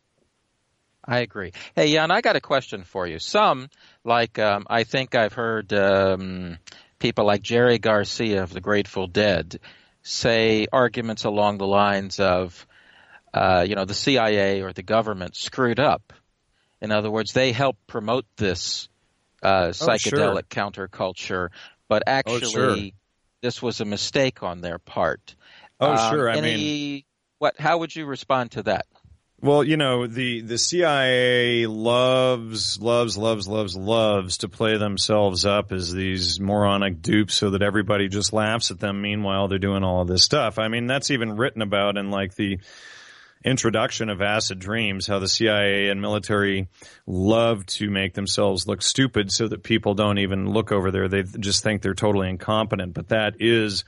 I agree. Hey, Jan, I got a question for you. Some, like um, I think I've heard um, people like Jerry Garcia of the Grateful Dead say arguments along the lines of, uh, you know, the C I A or the government screwed up. In other words, they helped promote this Uh, psychedelic oh, sure. counterculture, but actually oh, sure. this was a mistake on their part. Oh, um, sure. I any, mean, what? How would you respond to that? Well, you know, the, the C I A loves, loves, loves, loves, loves to play themselves up as these moronic dupes so that everybody just laughs at them. Meanwhile, they're doing all of this stuff. I mean, that's even written about in like the introduction of Acid Dreams, how the C I A and military love to make themselves look stupid so that people don't even look over there. They just think they're totally incompetent. But that is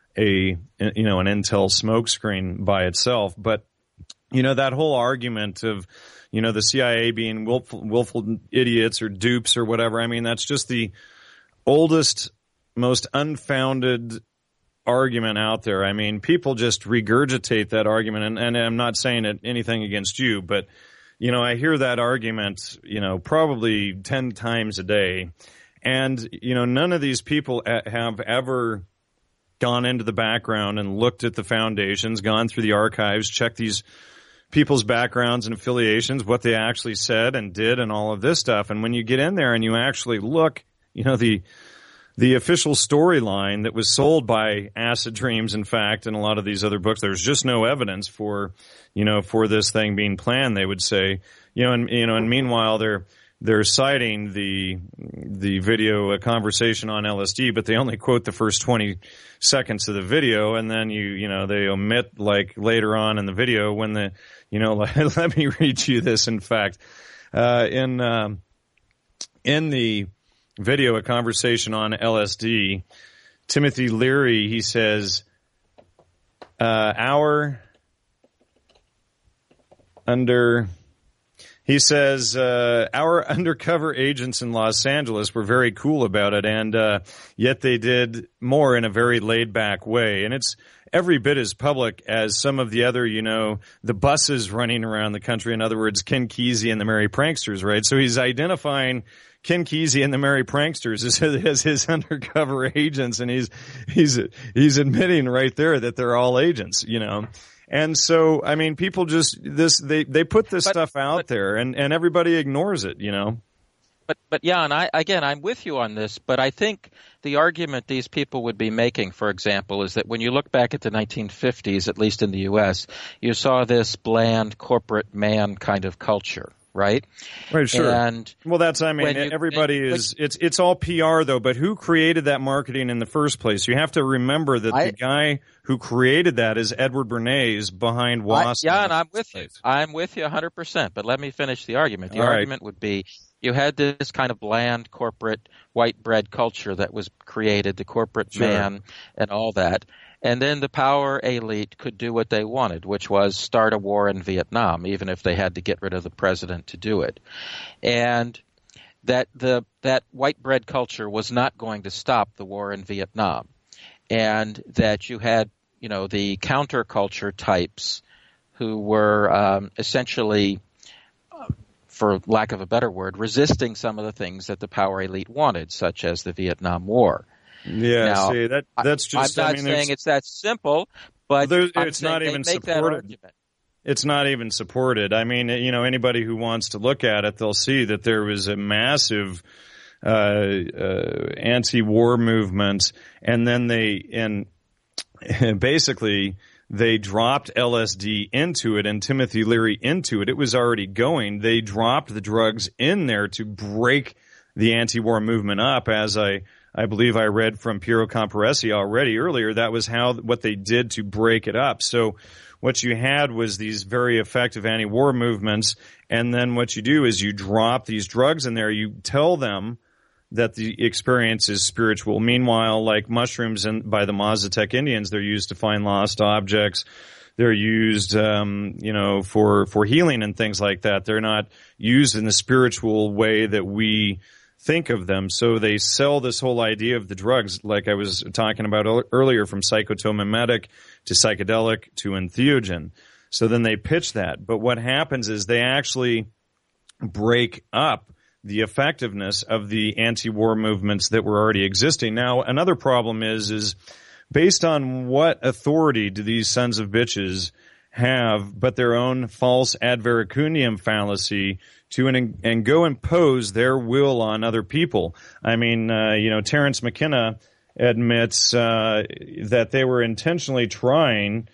a, you know, an intel smokescreen by itself. But, you know, that whole argument of, you know, the C I A being willful, willful idiots or dupes or whatever, I mean, that's just the oldest, most unfounded argument out there. I mean, people just regurgitate that argument, and, and I'm not saying it, anything against you, but, you know, I hear that argument, you know, probably ten times a day, and, you know, none of these people have ever gone into the background and looked at the foundations, gone through the archives, checked these people's backgrounds and affiliations, what they actually said and did and all of this stuff. And when you get in there and you actually look, you know, the The official storyline that was sold by Acid Dreams, in fact, and a lot of these other books, there's just no evidence for, you know, for this thing being planned, they would say. You know, and, you know, and meanwhile, they're, they're citing the, the video, a conversation on L S D, but they only quote the first twenty seconds of the video, and then you, you know, they omit, like, later on in the video when the, you know, let, let me read you this, in fact. Uh, in, um, in the, video, a conversation on L S D, Timothy Leary, he says, uh, our under, he says, uh, our undercover agents in Los Angeles were very cool about it, and uh, yet they did more in a very laid-back way. And it's every bit as public as some of the other, you know, the buses running around the country. In other words, Ken Kesey and the Merry Pranksters, right? So he's identifying Ken Kesey and the Merry Pranksters as, as his undercover agents, and he's he's he's admitting right there that they're all agents, you know. And so, I mean, people just this they they put this but, stuff out but, there, and and everybody ignores it, you know. But but yeah, and I again I'm with you on this, but I think the argument these people would be making, for example, is that when you look back at the nineteen fifties, at least in the U S, you saw this bland corporate man kind of culture. right? Right, sure. And well, that's, I mean, you, everybody and, is, it's it's all P R, though, but who created that marketing in the first place? You have to remember that I, the guy who created that is Edward Bernays behind WASP. I, yeah, and I'm with place. you. I'm with you one hundred percent, but let me finish the argument. The all argument right. would be you had this kind of bland corporate white bread culture that was created, the corporate sure. man and all that. And then the power elite could do what they wanted, which was start a war in Vietnam, even if they had to get rid of the president to do it. And that the that white bread culture was not going to stop the war in Vietnam. And that you had, you know, the counterculture types who were um, essentially, uh, for lack of a better word, resisting some of the things that the power elite wanted, such as the Vietnam War. Yeah, now, see, that that's just. I'm not I mean, saying it's that simple, but well, I'm it's not even make that supported. argument. It's not even supported. I mean, you know, anybody who wants to look at it, they'll see that there was a massive uh, uh, anti-war movement, and then they and basically they dropped L S D into it and Timothy Leary into it. It was already going. They dropped the drugs in there to break the anti-war movement up, as I. I believe I read from Piero Comparesi already earlier. That was how what they did to break it up. So what you had was these very effective anti-war movements, and then what you do is you drop these drugs in there. You tell them that the experience is spiritual. Meanwhile, like mushrooms in, by the Mazatec Indians, they're used to find lost objects. They're used, um, you know, for for healing and things like that. They're not used in the spiritual way that we think of them. So they sell this whole idea of the drugs, like I was talking about earlier, from psychotomimetic to psychedelic to entheogen. So then they pitch that. But what happens is they actually break up the effectiveness of the anti-war movements that were already existing. Now, another problem is, is based on what authority do these sons of bitches have but their own false ad verecundium fallacy to an, and go impose their will on other people? I mean, uh, you know, Terence McKenna admits uh, that they were intentionally trying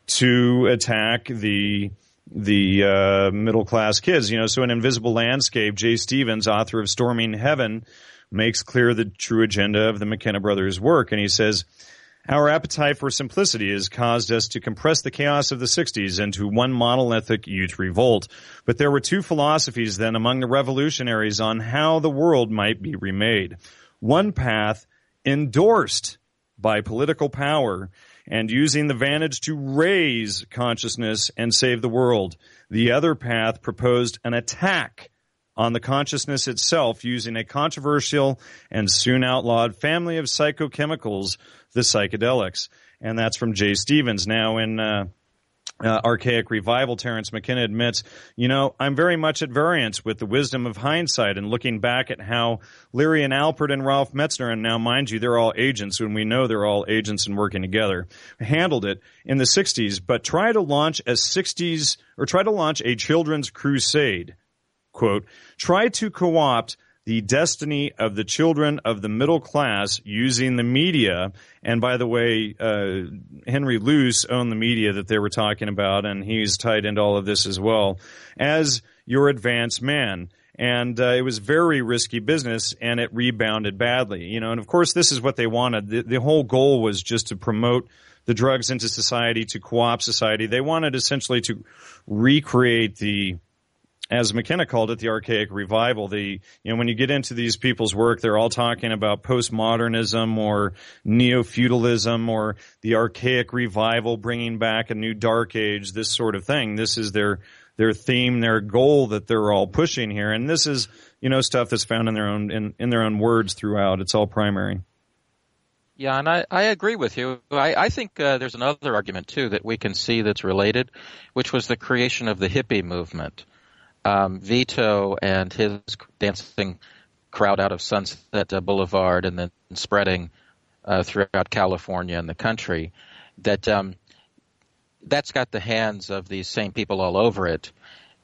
to attack the the uh, middle class kids. You know, so in Invisible Landscape, Jay Stevens, author of Storming Heaven, makes clear the true agenda of the McKenna brothers' work, and he says, "Our appetite for simplicity has caused us to compress the chaos of the sixties into one monolithic youth revolt. But there were two philosophies then among the revolutionaries on how the world might be remade. One path endorsed by political power and using the vantage to raise consciousness and save the world. The other path proposed an attack on the consciousness itself using a controversial and soon outlawed family of psychochemicals, the psychedelics." And that's from Jay Stevens. Now, in uh, uh, Archaic Revival, Terence McKenna admits, you know, "I'm very much at variance with the wisdom of hindsight and looking back at how Leary and Alpert and Ralph Metzner," and now, mind you, they're all agents, and we know they're all agents and working together, "handled it in the sixties, but try to launch a sixties, or try to launch a children's crusade. Quote, try to co-opt the destiny of the children of the middle class using the media." And by the way, uh, Henry Luce owned the media that they were talking about, and he's tied into all of this as well, "as your advanced man." And uh, it was very risky business, and it rebounded badly. You know, and of course, this is what they wanted. The, the whole goal was just to promote the drugs into society, to co-opt society. They wanted essentially to recreate the, as McKenna called it, the archaic revival. The, you know, when you get into these people's work, they're all talking about postmodernism or neo-feudalism or the archaic revival, bringing back a new dark age, this sort of thing. This is their their theme, their goal that they're all pushing here. And this is, you know, stuff that's found in their own in, in their own words throughout. It's all primary. Yeah, and I, I agree with you. I, I think uh, there's another argument, too, that we can see that's related, which was the creation of the hippie movement. Um, Vito and his dancing crowd out of Sunset Boulevard and then spreading uh, throughout California and the country, that um, that's got the hands of these same people all over it.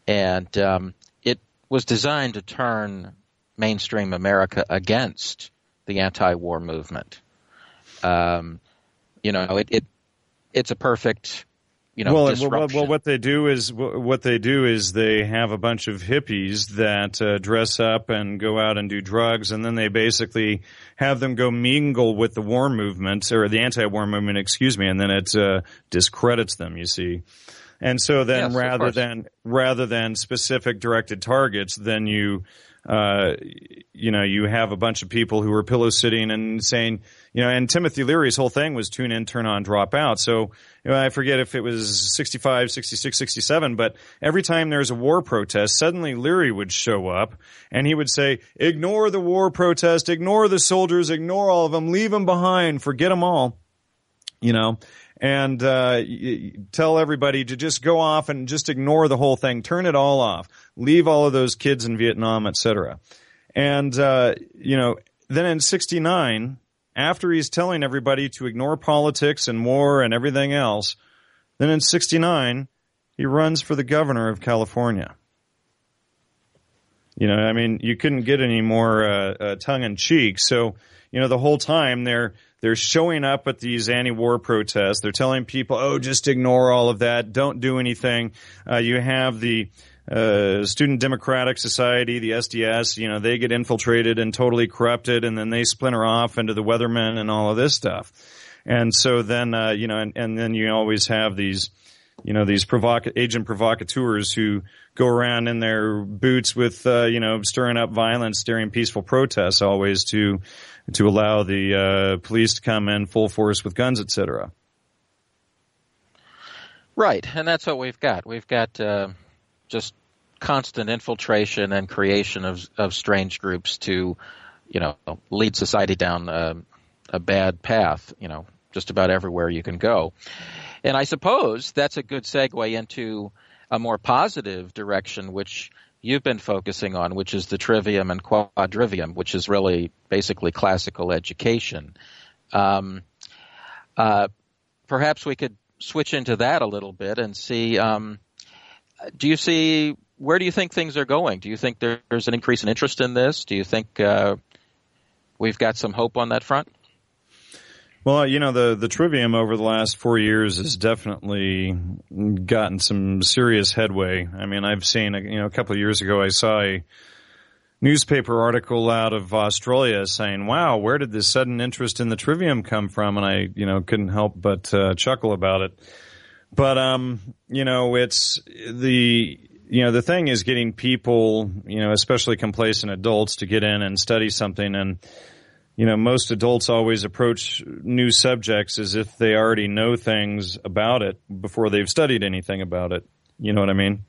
And um, it was designed to turn mainstream America against the anti-war movement. Um, you know, it, it it's a perfect you know, well, disruption. Well, well, what they do is what they do is they have a bunch of hippies that uh, dress up and go out and do drugs, and then they basically have them go mingle with the war movement or the anti-war movement, excuse me, and then it uh, discredits them. You see. And so then yes, rather than rather than specific directed targets, then you uh you know you have a bunch of people who are pillow sitting and saying, you know, and Timothy Leary's whole thing was tune in, turn on, drop out. So you know, I forget if it was sixty-five, sixty-six, sixty-seven, but every time there's a war protest, suddenly Leary would show up and he would say, ignore the war protest, ignore the soldiers, ignore all of them, leave them behind, forget them all, you know. And uh tell everybody to just go off and just ignore the whole thing, turn it all off, leave all of those kids in Vietnam, et cetera. And uh you know, then in sixty-nine, after he's telling everybody to ignore politics and war and everything else, then in sixty-nine, he runs for the governor of California. You know, I mean, you couldn't get any more uh, uh tongue-in-cheek. So, you know, the whole time they're They're showing up at these anti-war protests. They're telling people, oh, just ignore all of that. Don't do anything. Uh, you have the uh, Student Democratic Society, the S D S, you know, they get infiltrated and totally corrupted, and then they splinter off into the Weathermen and all of this stuff. And so then, uh, you know, and, and then you always have these, you know, these provoca- agent provocateurs who go around in their boots with, uh, you know, stirring up violence during peaceful protests, always to to allow the uh, police to come in full force with guns, et cetera. Right, and that's what we've got. We've got uh, just constant infiltration and creation of of strange groups to, you know, lead society down uh, a bad path, you know, just about everywhere you can go. And I suppose that's a good segue into a more positive direction, which you've been focusing on, which is the trivium and quadrivium, which is really basically classical education. Um, uh, perhaps we could switch into that a little bit and see, um, do you see, where do you think things are going? Do you think there's an increase in interest in this? Do you think uh, we've got some hope on that front? Well, you know, the, the trivium over the last four years has definitely gotten some serious headway. I mean, I've seen, you know, a couple of years ago, I saw a newspaper article out of Australia saying, wow, where did this sudden interest in the trivium come from? And I, you know, couldn't help but uh, chuckle about it. But, um, you know, it's the, you know, the thing is getting people, you know, especially complacent adults to get in and study something. And, you know, most adults always approach new subjects as if they already know things about it before they've studied anything about it. You know what I mean?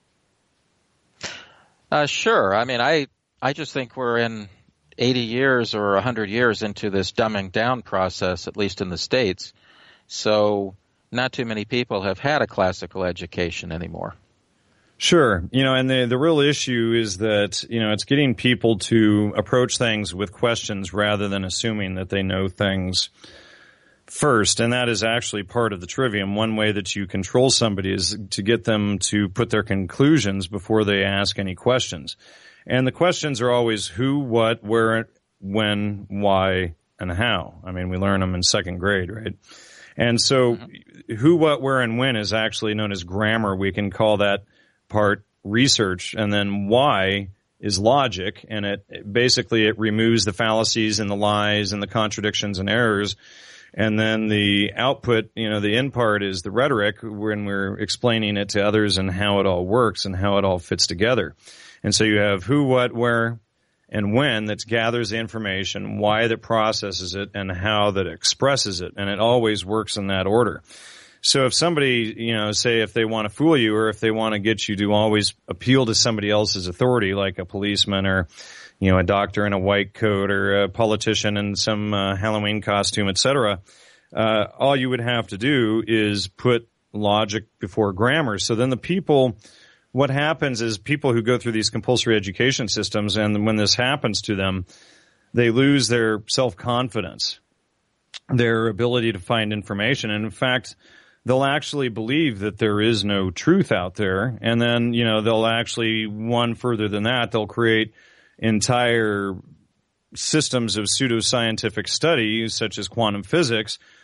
Uh, sure. I mean, I, I just think we're in eighty years or one hundred years into this dumbing down process, at least in the States. So not too many people have had a classical education anymore. Sure. You know, and the the real issue is that, you know, it's getting people to approach things with questions rather than assuming that they know things first. And that is actually part of the trivium. One way that you control somebody is to get them to put their conclusions before they ask any questions. And the questions are always who, what, where, when, why, and how. I mean, we learn them in second grade, right? And so mm-hmm. who, what, where, and when is actually known as grammar. We can call that part research, and then why is logic, and it, it basically it removes the fallacies and the lies and the contradictions and errors, and then the output, you know, the end part is the rhetoric when we're explaining it to others and how it all works and how it all fits together. And so you have who, what, where, and when that gathers the information, why that processes it, and how that expresses it, and it always works in that order. So if somebody, you know, say if they want to fool you or if they want to get you to always appeal to somebody else's authority, like a policeman or, you know, a doctor in a white coat or a politician in some uh, Halloween costume, et cetera, uh, all you would have to do is put logic before grammar. So then the people, what happens is people who go through these compulsory education systems, and when this happens to them, they lose their self-confidence, their ability to find information. And in fact, they'll actually believe that there is no truth out there. And then, you know, they'll actually, one further than that, they'll create entire systems of pseudoscientific studies, such as quantum physics,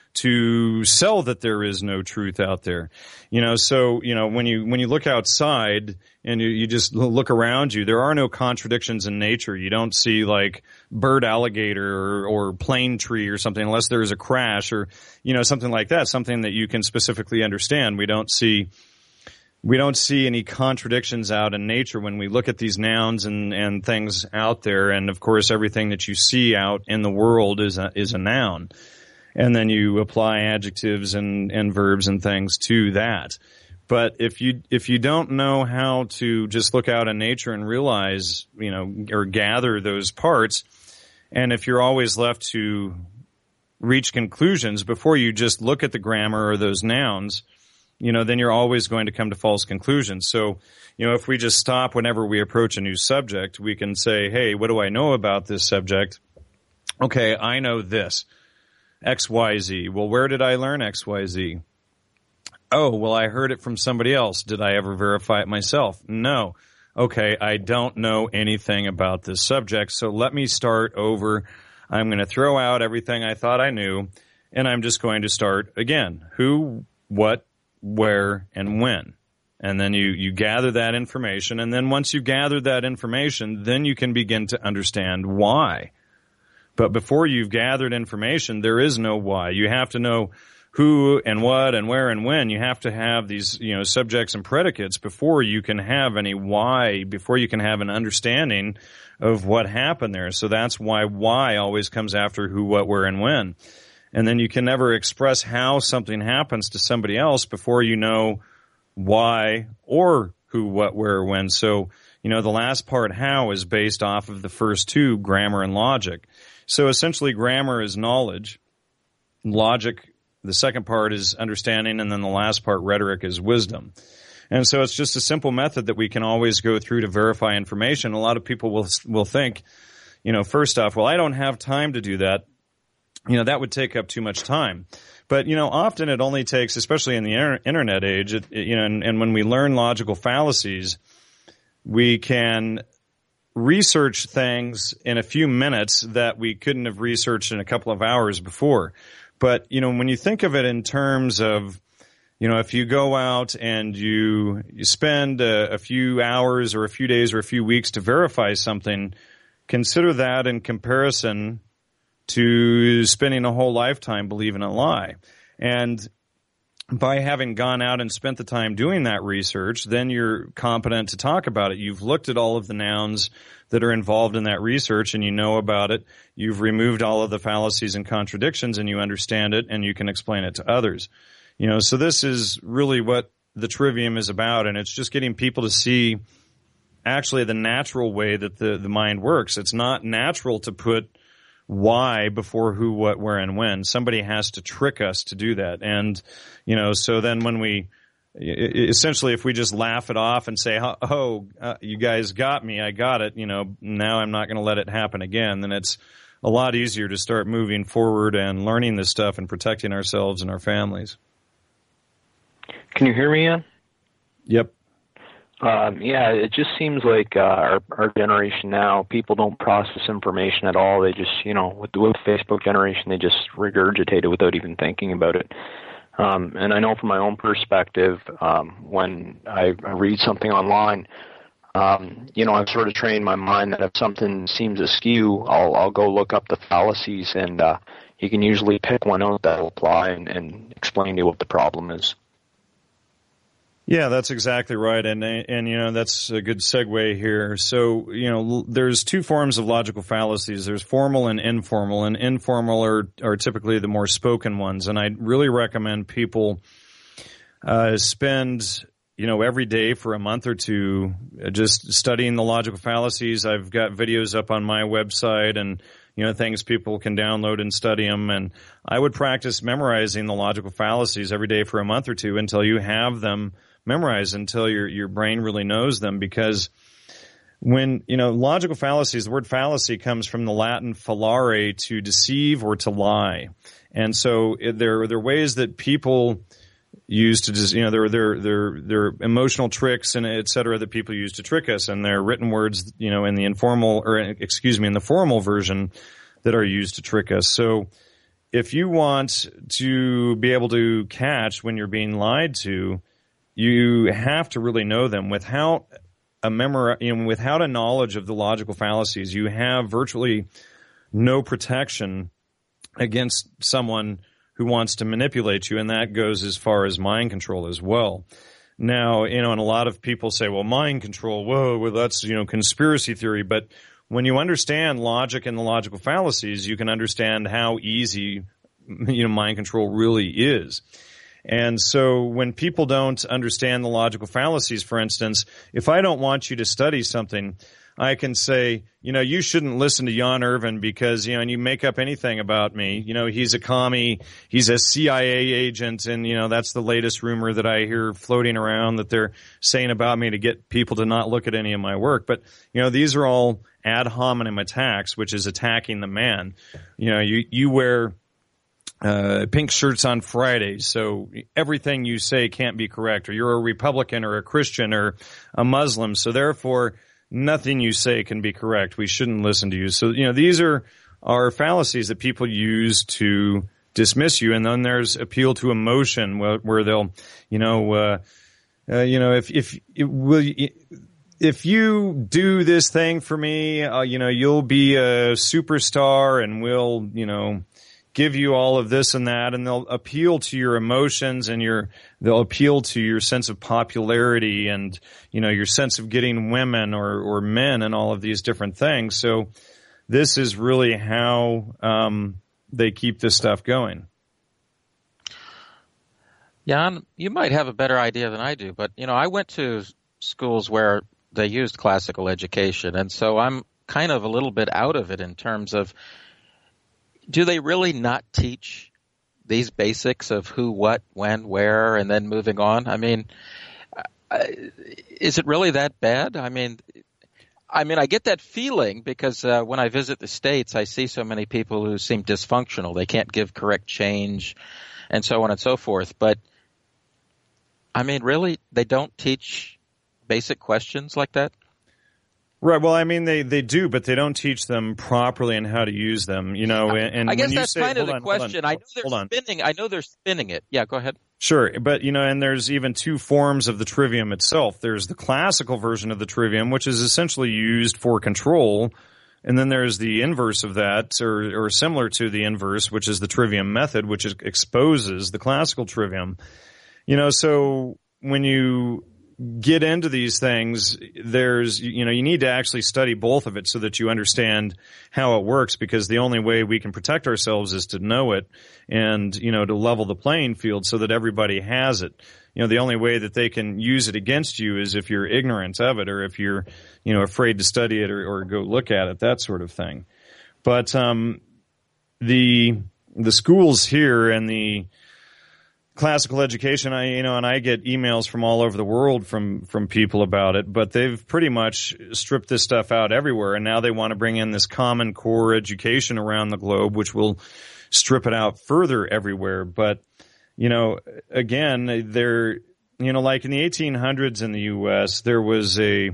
to sell that there is no truth out there. You know, so, you know, when you, when you look outside and you, you just look around you, there are no contradictions in nature. You don't see like bird alligator or, or plane tree or something unless there is a crash or, you know, something like that, something that you can specifically understand. We don't see, we don't see any contradictions out in nature when we look at these nouns and, and things out there. And of course, everything that you see out in the world is a, is a noun. And then you apply adjectives and, and verbs and things to that. But if you, if you don't know how to just look out in nature and realize, you know, or gather those parts, and if you're always left to reach conclusions before you just look at the grammar or those nouns, you know, then you're always going to come to false conclusions. So, you know, if we just stop whenever we approach a new subject, we can say, hey, what do I know about this subject? Okay, I know this. X Y Z. Well, where did I learn X Y Z? Oh, well, I heard it from somebody else. Did I ever verify it myself? No. Okay, I don't know anything about this subject, so let me start over. I'm going to throw out everything I thought I knew, and I'm just going to start again. Who, what, where, and when. And then you, you gather that information, and then once you gather that information, then you can begin to understand why. But before you've gathered information, there is no why. You have to know who and what and where and when. You have to have these, you know, subjects and predicates before you can have any why, before you can have an understanding of what happened there. So that's why why always comes after who, what, where, and when. And then you can never express how something happens to somebody else before you know why or who, what, where, when. So, you know, the last part, how, is based off of the first two, grammar and logic. So essentially, grammar is knowledge. Logic, the second part, is understanding, and then the last part, rhetoric, is wisdom. And so it's just a simple method that we can always go through to verify information. A lot of people will will think, you know, first off, well, I don't have time to do that. You know, that would take up too much time. But, you know, often it only takes, especially in the inter- internet age, it, it, you know, and, and when we learn logical fallacies, we can research things in a few minutes that we couldn't have researched in a couple of hours before. But, you know, when you think of it in terms of, you know, if you go out and you, you spend a, a few hours or a few days or a few weeks to verify something, consider that in comparison to spending a whole lifetime believing a lie. And by having gone out and spent the time doing that research, then you're competent to talk about it. You've looked at all of the nouns that are involved in that research and you know about it. You've removed all of the fallacies and contradictions and you understand it and you can explain it to others. You know, so this is really what the Trivium is about, and it's just getting people to see actually the natural way that the, the mind works. It's not natural to put why before who, what, where, and when. Somebody has to trick us to do that. And, you know, so then when we, essentially if we just laugh it off and say, oh, uh, you guys got me, I got it, you know, now I'm not going to let it happen again, then it's a lot easier to start moving forward and learning this stuff and protecting ourselves and our families. Can you hear me, Ian? Yep. Um, yeah, it just seems like uh, our, our generation now, people don't process information at all. They just, you know, with the with Facebook generation, they just regurgitate it without even thinking about it. Um, and I know from my own perspective, um, when I, I read something online, um, you know, I've sort of trained my mind that if something seems askew, I'll, I'll go look up the fallacies, and uh, you can usually pick one out that will apply and, and explain to you what the problem is. Yeah, that's exactly right. And, and, you know, that's a good segue here. So, you know, there's two forms of logical fallacies. There's formal and informal, and informal are, are typically the more spoken ones. And I really recommend people, uh, spend, you know, every day for a month or two just studying the logical fallacies. I've got videos up on my website and, you know, things people can download and study them. And I would practice memorizing the logical fallacies every day for a month or two until you have them memorized, until your your brain really knows them. Because when, you know, logical fallacies, the word fallacy comes from the Latin fallare, to deceive or to lie. And so there, there are ways that people use to just, you know, there are there there there are emotional tricks and et cetera that people use to trick us, and there are written words, you know, in the informal, or excuse me, in the formal version that are used to trick us. So if you want to be able to catch when you're being lied to, you have to really know them. Without a memor- you know, without a knowledge of the logical fallacies, you have virtually no protection against someone who wants to manipulate you, and that goes as far as mind control as well. Now, you know, and a lot of people say, well, mind control, whoa, well, that's, you know, conspiracy theory. But when you understand logic and the logical fallacies, you can understand how easy, you know, mind control really is. And so when people don't understand the logical fallacies, for instance, if I don't want you to study something, I can say, you know, you shouldn't listen to Jan Irvin because, you know, and you make up anything about me. You know, he's a commie, he's a C I A agent, and, you know, that's the latest rumor that I hear floating around that they're saying about me to get people to not look at any of my work. But, you know, these are all ad hominem attacks, which is attacking the man. You know, you, you wear uh pink shirts on Fridays, so everything you say can't be correct, or you're a Republican or a Christian or a Muslim, so therefore nothing you say can be correct. We shouldn't listen to you. So, you know, these are, are fallacies that people use to dismiss you. And then there's appeal to emotion where, where they'll, you know, uh, uh, you know, if, if, it will, if you do this thing for me, uh, you know, you'll be a superstar and we'll, you know, give you all of this and that, and they'll appeal to your emotions and your, they'll appeal to your sense of popularity and, you know, your sense of getting women or, or men and all of these different things. So this is really how, um, they keep this stuff going. Jan, you might have a better idea than I do, but, you know, I went to schools where they used classical education, and so I'm kind of a little bit out of it in terms of, do they really not teach these basics of who, what, when, where, and then moving on? I mean, is it really that bad? I mean, I mean, I get that feeling because uh, when I visit the States, I see so many people who seem dysfunctional. They can't give correct change and so on and so forth. But, I mean, really, they don't teach basic questions like that? Right. Well, I mean, they, they do, but they don't teach them properly and how to use them, you know, and, and I guess when that's you say, kind of the on, question. I know they're spinning, I know they're spinning it. Yeah, go ahead. Sure. But, you know, and there's even two forms of the trivium itself. There's the classical version of the trivium, which is essentially used for control. And then there's the inverse of that, or, or similar to the inverse, which is the trivium method, which is, exposes the classical trivium. You know, so when you get into these things, there's, you know, you need to actually study both of it so that you understand how it works, because the only way we can protect ourselves is to know it and, you know, to level the playing field so that everybody has it. You know, the only way that they can use it against you is if you're ignorant of it, or if you're, you know, afraid to study it or, or go look at it, that sort of thing. But, um, the, the schools here and the classical education, I, you know, and I get emails from all over the world from, from people about it, but they've pretty much stripped this stuff out everywhere. And now they want to bring in this common core education around the globe, which will strip it out further everywhere. But, you know, again, there, you know, like in the eighteen hundreds in the U S, there was a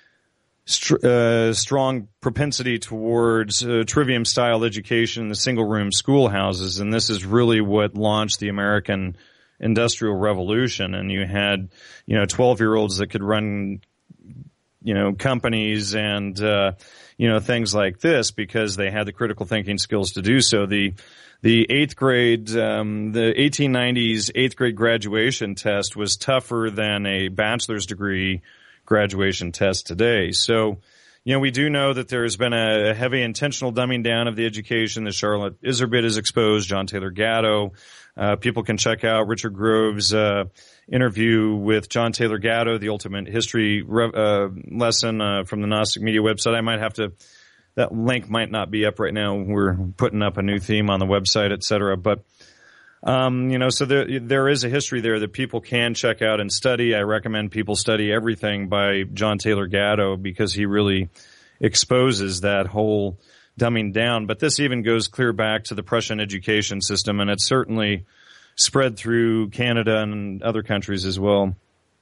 str- uh, strong propensity towards uh, trivium style education in the single room schoolhouses. And this is really what launched the American Industrial Revolution. And you had, you know, twelve year olds that could run, you know, companies and, uh, you know, things like this because they had the critical thinking skills to do so. The, the eighth grade, um, the eighteen nineties eighth grade graduation test was tougher than a bachelor's degree graduation test today. So, you know, we do know that there's been a heavy intentional dumbing down of the education that Charlotte Iserbyt has exposed, John Taylor Gatto. Uh, people can check out Richard Grove's uh, interview with John Taylor Gatto, the Ultimate History re- uh, lesson uh, from the Gnostic Media website. I might have to, that link might not be up right now. We're putting up a new theme on the website, et cetera. But, um, you know, so there, there is a history there that people can check out and study. I recommend people study everything by John Taylor Gatto because he really exposes that whole dumbing down. But this even goes clear back to the Prussian education system, and it's certainly spread through Canada and other countries as well.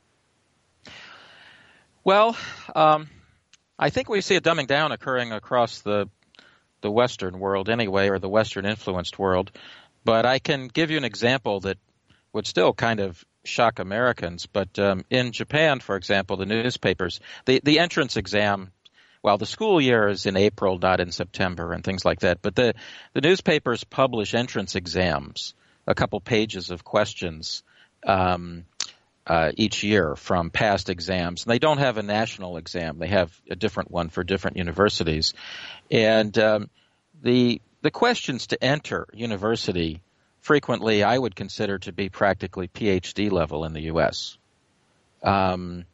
Well, um, I think we see a dumbing down occurring across the the Western world anyway, or the Western influenced world. But I can give you an example that would still kind of shock Americans. But um, in Japan, for example, the newspapers, the, the entrance exam, well, the school year is in April, not in September, and things like that. But the, the newspapers publish entrance exams, a couple pages of questions um, uh, each year from past exams. And they don't have a national exam. They have a different one for different universities. And um, the the questions to enter university frequently I would consider to be practically P H D level in the U S Um,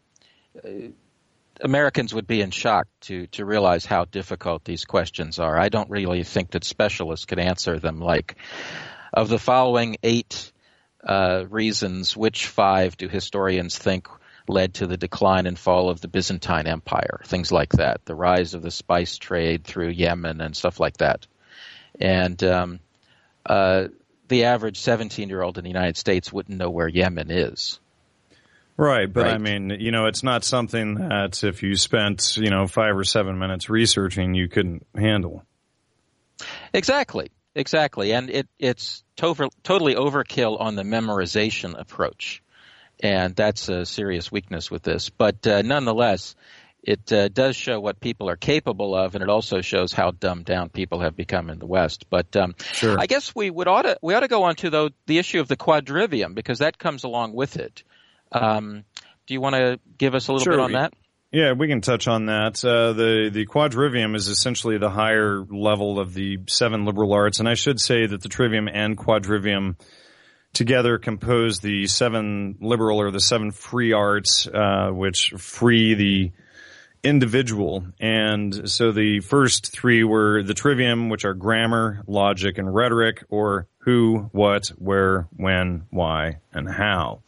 Americans would be in shock to, to realize how difficult these questions are. I don't really think that specialists could answer them, like, of the following eight uh, reasons, which five do historians think led to the decline and fall of the Byzantine Empire, things like that, the rise of the spice trade through Yemen and stuff like that. And um, uh, the average seventeen-year-old in the United States wouldn't know where Yemen is. Right, but right. I mean, you know, it's not something that if you spent, you know, five or seven minutes researching, you couldn't handle. Exactly, exactly. And it, it's to- totally overkill on the memorization approach. And that's a serious weakness with this. But uh, nonetheless, it uh, does show what people are capable of, and it also shows how dumbed down people have become in the West. But um, sure. I guess we would ought to we ought to go on to though the issue of the quadrivium, because that comes along with it. Um, do you want to give us a little sure. bit on that? Yeah, we can touch on that. Uh, the the quadrivium is essentially the higher level of the seven liberal arts, and I should say that the trivium and quadrivium together compose the seven liberal or the seven free arts, uh, which free the individual. And so the first three were the trivium, which are grammar, logic, and rhetoric, or who, what, where, when, why, and how.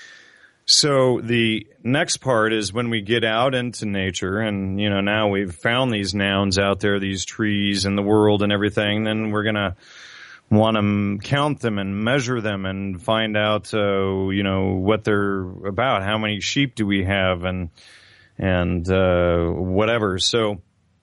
So the next part is when we get out into nature, and, you know, now we've found these nouns out there, these trees and the world and everything, then we're going to want to count them and measure them and find out, uh, you know, what they're about. How many sheep do we have, and and uh, whatever. So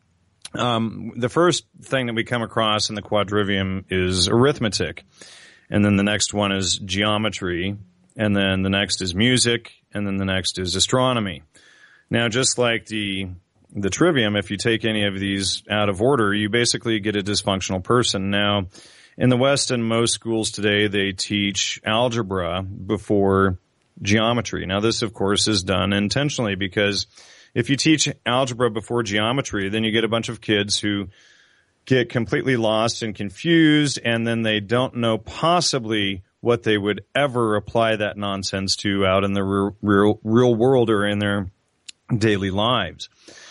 um, the first thing that we come across in the quadrivium is arithmetic, and then the next one is geometry, and then the next is music, and then the next is astronomy. Now, just like the the trivium, if you take any of these out of order, you basically get a dysfunctional person. Now, in the West and most schools today, they teach algebra before geometry. Now, this, of course, is done intentionally, because if you teach algebra before geometry, then you get a bunch of kids who get completely lost and confused, and then they don't know possibly what they would ever apply that nonsense to out in the real, real, real world or in their daily lives.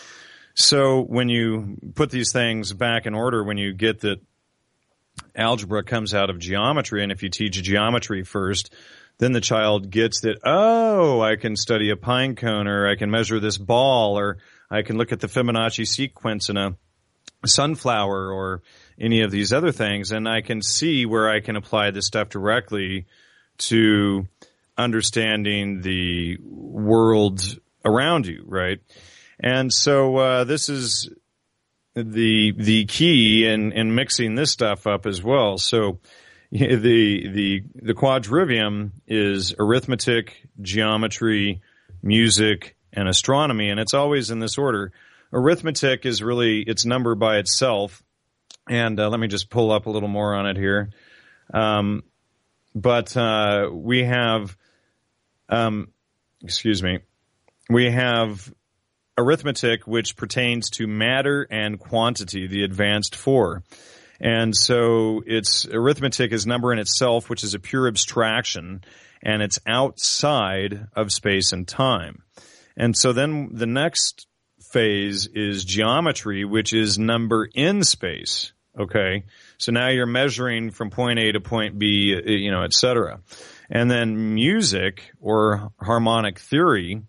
So when you put these things back in order, when you get that algebra comes out of geometry, and if you teach geometry first, then the child gets that, oh, I can study a pine cone, or I can measure this ball, or I can look at the Fibonacci sequence in a sunflower, or any of these other things, and I can see where I can apply this stuff directly to understanding the world around you, right? And so uh, this is the the key in, in mixing this stuff up as well. So the the the quadrivium is arithmetic, geometry, music, and astronomy, and it's always in this order. Arithmetic is really its number by itself, and uh, let me just pull up a little more on it here. Um, but uh, we have, um, excuse me, we have arithmetic, which pertains to matter and quantity, the advanced four. And so it's arithmetic is number in itself, which is a pure abstraction, and it's outside of space and time. And so then the next phase is geometry, which is number in space. Okay. So now you're measuring from point A to point B, you know, et cetera. And then music, or harmonic theory,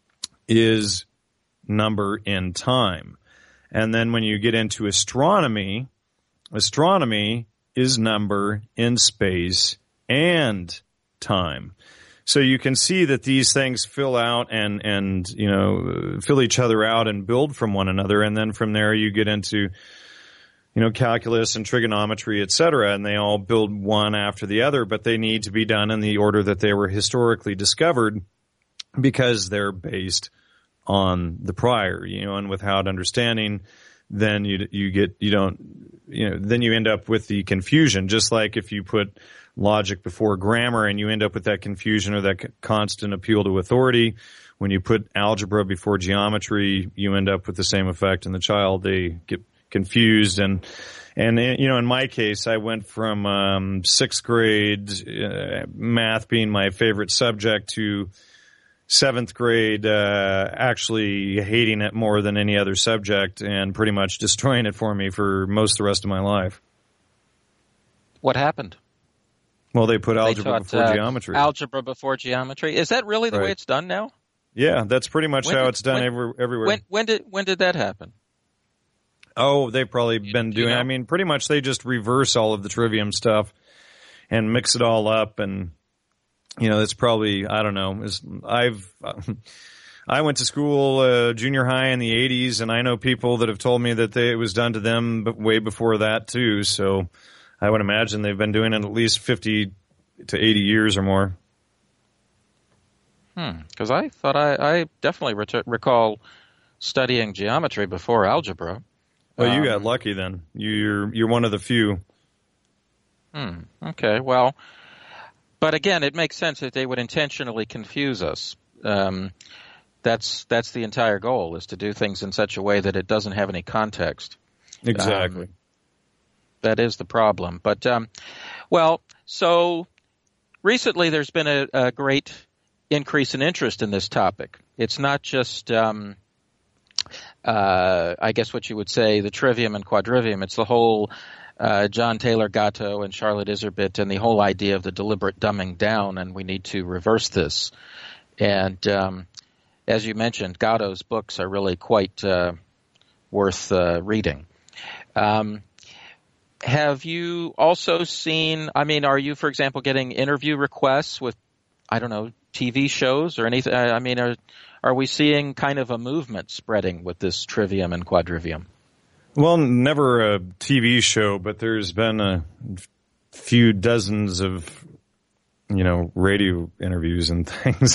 is number in time. And then when you get into astronomy, astronomy is number in space and time. So you can see that these things fill out and, and, you know, fill each other out and build from one another. And then from there you get into you know, calculus and trigonometry, et cetera, and they all build one after the other, but they need to be done in the order that they were historically discovered because they're based on the prior, you know, and without understanding, then you you get you don't you know then you end up with the confusion. Just like if you put logic before grammar and you end up with that confusion or that constant appeal to authority. When you put algebra before geometry, you end up with the same effect in the child. They get confused, and and you know, in my case, I went from um, sixth grade uh, math being my favorite subject to seventh grade uh, actually hating it more than any other subject and pretty much destroying it for me for most of the rest of my life. What happened? Well, they put algebra they taught, before uh, geometry. Algebra before geometry. Is that really the Right. way it's done now? Yeah, that's pretty much When how did- it's done when- every, everywhere. When when did when did that happen? Oh, they've probably been do you doing, know? I mean, pretty much they just reverse all of the trivium stuff and mix it all up. And, you know, it's probably, I don't know, is I've, I went to school, uh, junior high in the eighties, and I know people that have told me that they, it was done to them but way before that too. So I would imagine they've been doing it at least fifty to eighty years or more. Hmm. Because I thought I, I definitely ret- recall studying geometry before algebra. Well, you got Um, lucky then. You're, you're one of the few. Hmm. Okay. Well, but again, it makes sense that they would intentionally confuse us. Um, that's that's the entire goal, is to do things in such a way that it doesn't have any context. Exactly. Um, that is the problem. But um, well, so recently there's been a, a great increase in interest in this topic. It's not just, um, uh, I guess, what you would say, the trivium and quadrivium. It's the whole uh, John Taylor Gatto and Charlotte Iserbyt and the whole idea of the deliberate dumbing down, and we need to reverse this. And um, as you mentioned, Gatto's books are really quite uh, worth uh, reading. Um, have you also seen, I mean, are you, for example, getting interview requests with, I don't know, T V shows or anything? I mean, are, are we seeing kind of a movement spreading with this trivium and quadrivium? Well, never a T V show, but there's been a few dozens of, you know, radio interviews and things.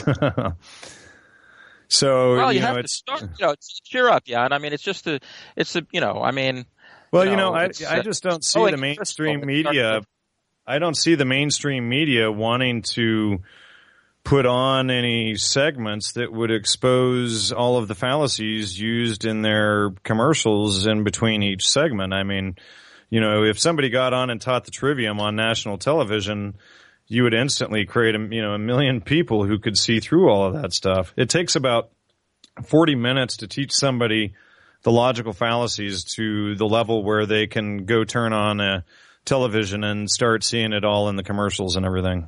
So, Well, you, you know, have to it's, start, you know, it's- cheer up, Jan. I mean, it's just a, it's a, you know, I mean, well, you you know, know, I, it's, I uh, just don't see oh, the it's mainstream stressful. It starts media. with- I don't see the mainstream media wanting to put on any segments that would expose all of the fallacies used in their commercials in between each segment. I mean, you know, if somebody got on and taught the trivium on national television, you would instantly create a, you know, a million people who could see through all of that stuff. It takes about forty minutes to teach somebody the logical fallacies to the level where they can go turn on a television and start seeing it all in the commercials and everything.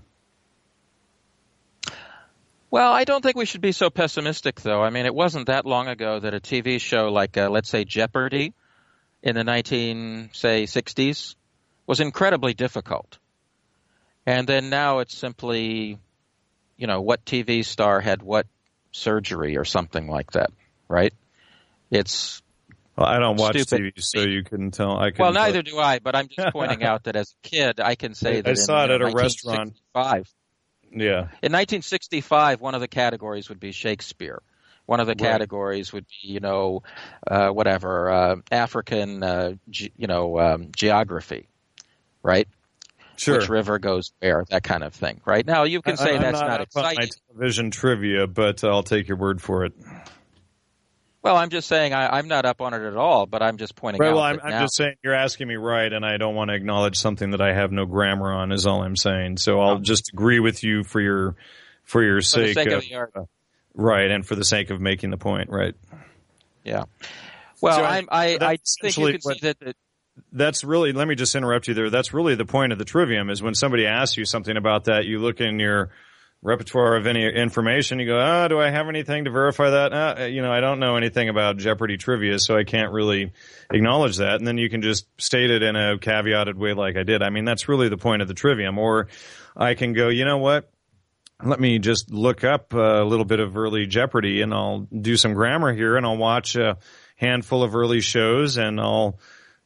Well, I don't think we should be so pessimistic, though. I mean, it wasn't that long ago that a T V show like, uh, let's say, Jeopardy in the nineteen, say, sixties was incredibly difficult. And then now it's simply, you know, what T V star had what surgery or something like that, right? It's Well, I don't watch Stupid. T V, so you couldn't tell. I couldn't well, tell. neither do I, but I'm just pointing out that as a kid, I can say I- that I in, saw it you at know, a restaurant. nineteen sixty-five Yeah. In nineteen sixty-five, one of the categories would be Shakespeare. One of the Right. categories would be, you know, uh, whatever, uh, African, uh, ge- you know, um, geography, right? Sure. Which river goes where, that kind of thing, right? Now, you can say I, I'm that's not, not up on my exciting. television trivia, but I'll take your word for it. Well, I'm just saying I, I'm not up on it at all, but I'm just pointing Right, out well, I'm, that I'm now, just saying you're asking me right, and I don't want to acknowledge something that I have no grammar on. Is all I'm saying. So I'll just agree with you for your for your for the sake, sake of, of the art. uh, right, and for the sake of making the point, right. Yeah. Well, So I- I'm, I, I that's think you essentially can what- see that, that That's really, let me just interrupt you there. That's really the point of the trivium is when somebody asks you something about that, you look in your repertoire of any information, you go, ah, do I have anything to verify that? Uh, you know, I don't know anything about Jeopardy trivia, so I can't really acknowledge that. And then you can just state it in a caveated way like I did. I mean, that's really the point of the trivium. Or I can go, you know what? Let me just look up a little bit of early Jeopardy and I'll do some grammar here and I'll watch a handful of early shows and I'll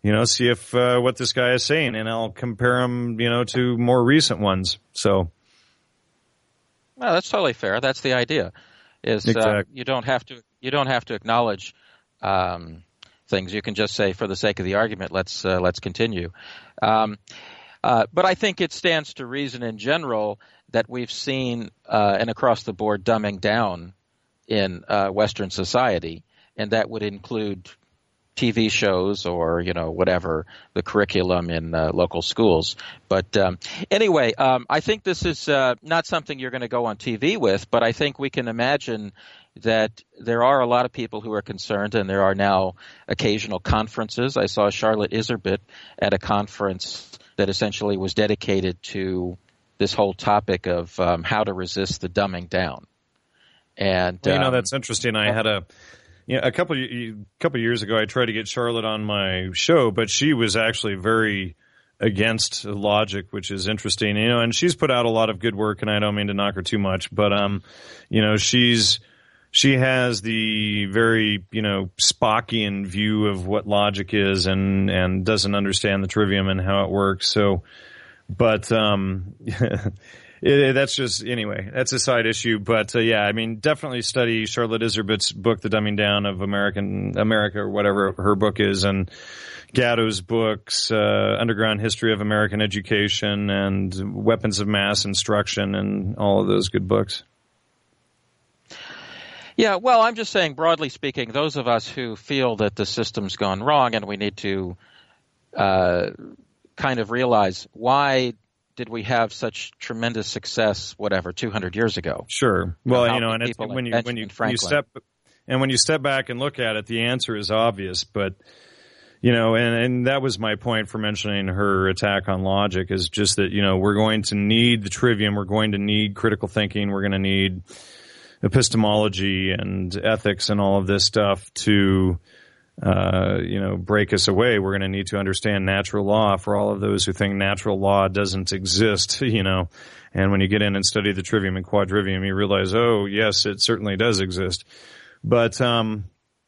you know, see if uh, what this guy is saying, and I'll compare him, you know, to more recent ones. So, well, that's totally fair. That's the idea. Is exactly. uh, you don't have to you don't have to acknowledge um, things. You can just say, for the sake of the argument, let's uh, let's continue. Um, uh, but I think it stands to reason in general that we've seen uh, an across the board dumbing down in uh, Western society, and that would include T V shows or, you know, whatever, the curriculum in uh, local schools. But um, anyway, um, I think this is uh, not something you're going to go on T V with, but I think we can imagine that there are a lot of people who are concerned, and there are now occasional conferences. I saw Charlotte Iserbyt at a conference that essentially was dedicated to this whole topic of um, how to resist the dumbing down. And well, you know, um, that's interesting. I had a you know, a couple a couple of years ago, I tried to get Charlotte on my show, but she was actually very against logic, which is interesting. You know, and she's put out a lot of good work, and I don't mean to knock her too much, but um, you know, she's she has the very, you know, Spockian view of what logic is, and and doesn't understand the trivium and how it works. So, but um. It, that's just, anyway, that's a side issue. But, uh, yeah, I mean, definitely study Charlotte Iserbyt's book, The Dumbing Down of American America, or whatever her book is, and Gatto's books, uh, Underground History of American Education, and Weapons of Mass Instruction, and all of those good books. Yeah, well, I'm just saying, broadly speaking, those of us who feel that the system's gone wrong and we need to uh, kind of realize why did we have such tremendous success, whatever, two hundred years ago? Sure. Well, you know, and it's, when you when you, you step and when you step back and look at it, the answer is obvious. But you know, and and that was my point for mentioning her attack on logic, is just that, you know, we're going to need the trivium, we're going to need critical thinking, we're going to need epistemology and ethics and all of this stuff to Uh, you know, break us away. We're going to need to understand natural law for all of those who think natural law doesn't exist, you know. And when you get in and study the trivium and quadrivium, you realize, oh, yes, it certainly does exist. But, um,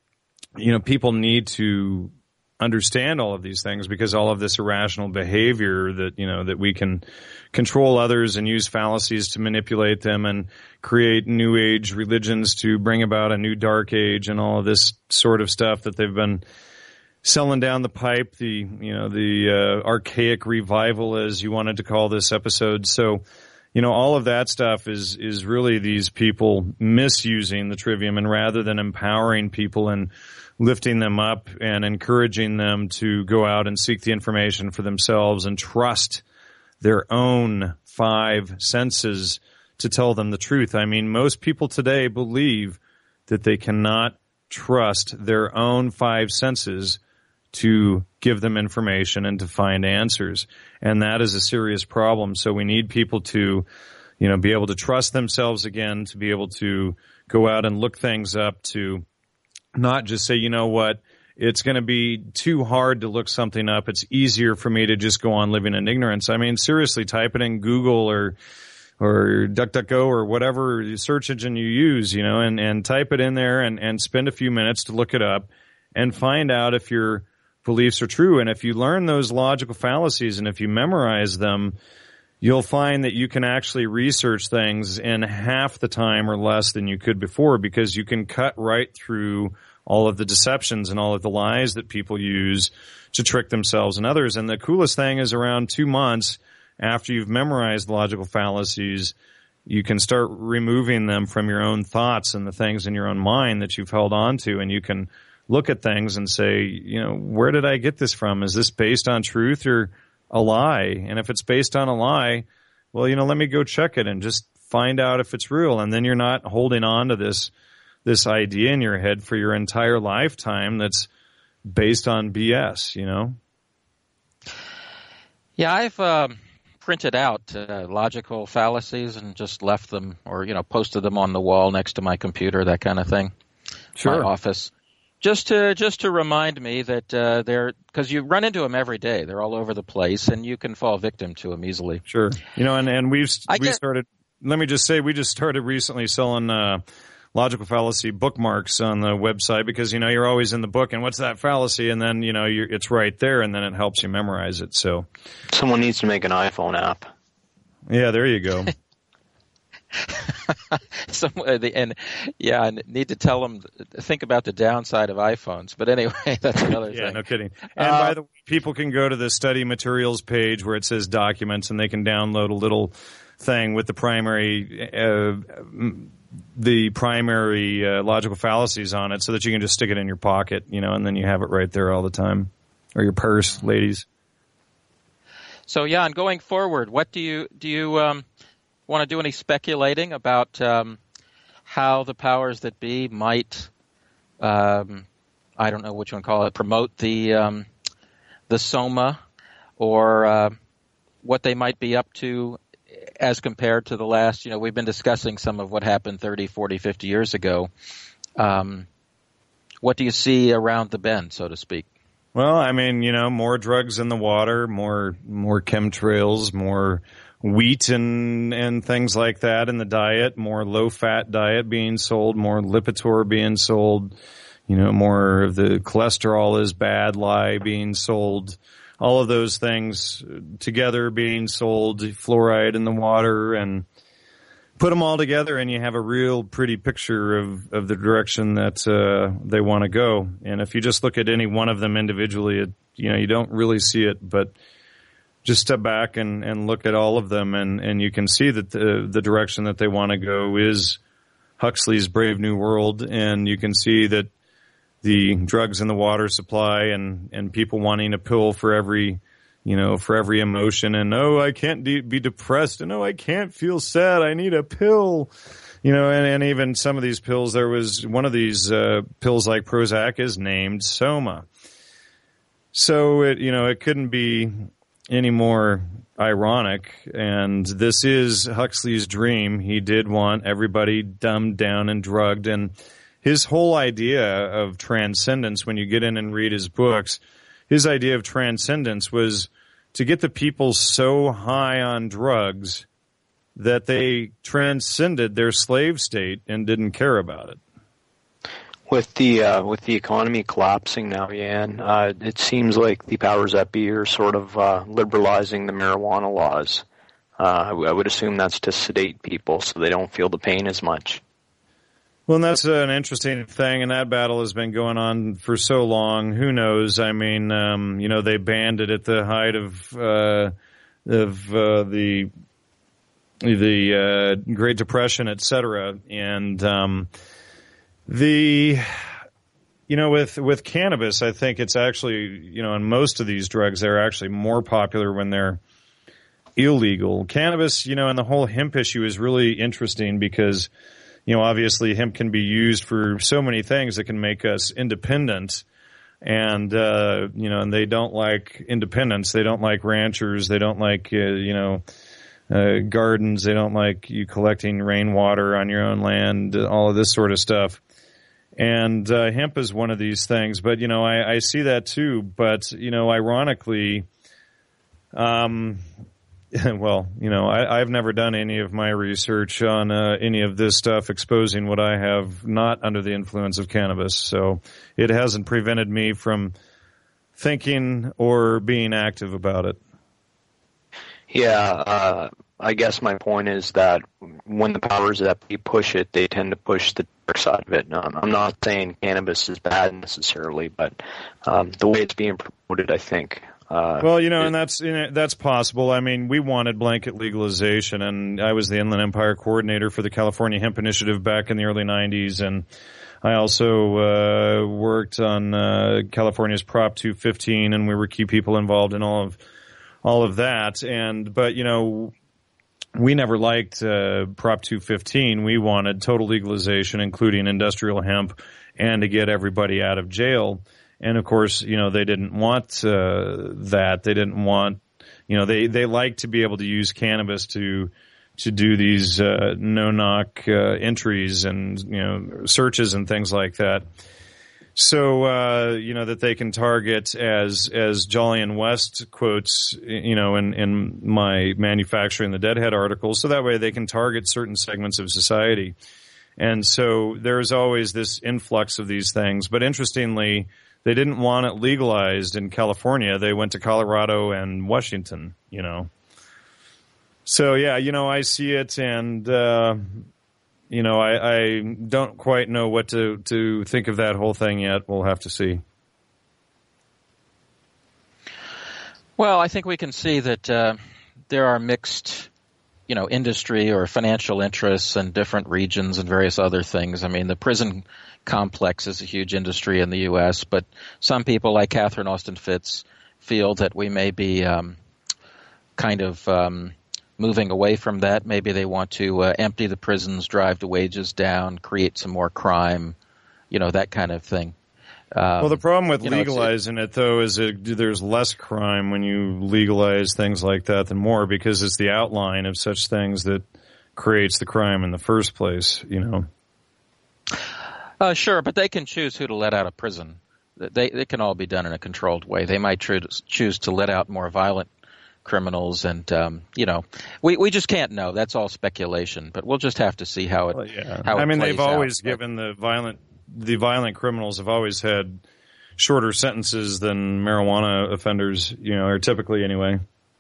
you know, people need to understand all of these things, because all of this irrational behavior that, you know, that we can control others and use fallacies to manipulate them and create new age religions to bring about a new dark age and all of this sort of stuff that they've been selling down the pipe, the, you know, the uh, archaic revival, as you wanted to call this episode. So, you know, all of that stuff is, is really these people misusing the trivium, and rather than empowering people and lifting them up and encouraging them to go out and seek the information for themselves and trust their own five senses to tell them the truth. I mean, most people today believe that they cannot trust their own five senses to give them information and to find answers. And that is a serious problem. So we need people to, you know, be able to trust themselves again, to be able to go out and look things up, to not just say, you know what, it's going to be too hard to look something up. It's easier for me to just go on living in ignorance. I mean, seriously, type it in Google or or DuckDuckGo or whatever search engine you use, you know, and, and type it in there and, and spend a few minutes to look it up and find out if your beliefs are true. And if you learn those logical fallacies and if you memorize them, you'll find that you can actually research things in half the time or less than you could before, because you can cut right through all of the deceptions and all of the lies that people use to trick themselves and others. And the coolest thing is, around two months after you've memorized logical fallacies, you can start removing them from your own thoughts and the things in your own mind that you've held on to. And you can look at things and say, you know, where did I get this from? Is this based on truth or a lie? And if it's based on a lie, well, you know, let me go check it and just find out if it's real. And then you're not holding on to this this idea in your head for your entire lifetime that's based on B S, you know? Yeah, I've um, printed out uh, logical fallacies and just left them, or, you know, posted them on the wall next to my computer, that kind of thing. Sure. My office. Just to just to remind me that uh, they're, because you run into them every day. They're all over the place, and you can fall victim to them easily. Sure. You know, and, and we've I we get, started, let me just say, we just started recently selling uh logical fallacy bookmarks on the website because, you know, you're always in the book and what's that fallacy? And then, you know, you're, it's right there and then it helps you memorize it. So someone needs to make an iPhone app. Yeah, there you go. Some, and yeah, I need to tell them, think about the downside of iPhones. But anyway, that's another yeah, thing. No kidding. And uh, by the way, people can go to the study materials page where it says documents and they can download a little thing with the primary, uh, the primary uh, logical fallacies on it so that you can just stick it in your pocket, you know, and then you have it right there all the time. Or your purse, ladies. So, yeah, and going forward, what do you, do you, um, want to do any speculating about um, how the powers that be might, um, I don't know which one to call it, promote the um, the SOMA, or uh, what they might be up to as compared to the last, you know, we've been discussing some of what happened thirty, forty, fifty years ago. Um, what do you see around the bend, so to speak? Well, I mean, you know, more drugs in the water, more more chemtrails, more wheat and and things like that in the diet, more low-fat diet being sold, more Lipitor being sold, you know, more of the cholesterol is bad lie being sold, all of those things together being sold, fluoride in the water, and put them all together and you have a real pretty picture of, of the direction that uh, they want to go. And if you just look at any one of them individually, it, you know, you don't really see it, but just step back and, and look at all of them, and, and you can see that the, the direction that they want to go is Huxley's Brave New World, and you can see that the drugs in the water supply and, and people wanting a pill for every, you know, for every emotion, and, oh, I can't de- be depressed, and, oh, I can't feel sad, I need a pill. You know, and, and even some of these pills, there was one of these uh, pills like Prozac is named Soma. So, it, you know, it couldn't be any more ironic, and this is Huxley's dream. He did want everybody dumbed down and drugged, and his whole idea of transcendence, when you get in and read his books, his idea of transcendence was to get the people so high on drugs that they transcended their slave state and didn't care about it. With the uh, with the economy collapsing now, Jan, uh, it seems like the powers that be are sort of uh, liberalizing the marijuana laws. Uh, I, w- I would assume that's to sedate people so they don't feel the pain as much. Well, and that's an interesting thing, and that battle has been going on for so long. Who knows? I mean, um, you know, they banned it at the height of uh, of uh, the the uh, Great Depression, et cetera, and um, The, you know, with, with cannabis, I think it's actually, you know, in most of these drugs, they're actually more popular when they're illegal. Cannabis, you know, and the whole hemp issue is really interesting because, you know, obviously hemp can be used for so many things that can make us independent. And, uh, you know, and they don't like independence. They don't like ranchers. They don't like, uh, you know, uh, gardens. They don't like you collecting rainwater on your own land, all of this sort of stuff. And uh, hemp is one of these things, but, you know, I, I see that too. But, you know, ironically, um, well, you know, I, I've never done any of my research on uh, any of this stuff exposing what I have not under the influence of cannabis. So it hasn't prevented me from thinking or being active about it. Yeah, uh, I guess my point is that when the powers that be push it, they tend to push the dark side of it. Um, I'm not saying cannabis is bad necessarily, but um, the way it's being promoted, I think. Uh, well, you know, it, and that's you know, that's possible. I mean, we wanted blanket legalization, and I was the Inland Empire coordinator for the California Hemp Initiative back in the early nineties, and I also uh, worked on uh, California's Prop two fifteen, and we were key people involved in all of all of that. And but you know, we never liked uh, Prop two fifteen. We wanted total legalization, including industrial hemp, and to get everybody out of jail. And of course, you know, they didn't want uh, that. They didn't want, you know, they they like to be able to use cannabis to to do these uh, no-knock uh, entries and, you know, searches and things like that. So, uh, you know, that they can target, as as Jolyon West quotes, you know, in, in my Manufacturing the Deadhead article, so that way they can target certain segments of society. And so there's always this influx of these things. But interestingly, they didn't want it legalized in California. They went to Colorado and Washington, you know. So, yeah, you know, I see it, and, uh, you know, I, I don't quite know what to, to think of that whole thing yet. We'll have to see. Well, I think we can see that uh, there are mixed, you know, industry or financial interests in different regions and various other things. I mean, the prison complex is a huge industry in the U S, but some people like Catherine Austin Fitts feel that we may be um, kind of um, moving away from that. Maybe they want to uh, empty the prisons, drive the wages down, create some more crime, you know, that kind of thing. Um, well, the problem with you know, legalizing it, though, is that there's less crime when you legalize things like that than more, because it's the outline of such things that creates the crime in the first place, you know. Uh, sure, but they can choose who to let out of prison. They, it can all be done in a controlled way. They might tr- choose to let out more violent criminals, and um, you know, we we just can't know. That's all speculation. But we'll just have to see how it. Well, yeah. how it I mean, plays they've always out. given the violent the violent criminals have always had shorter sentences than marijuana offenders, you know, or typically anyway.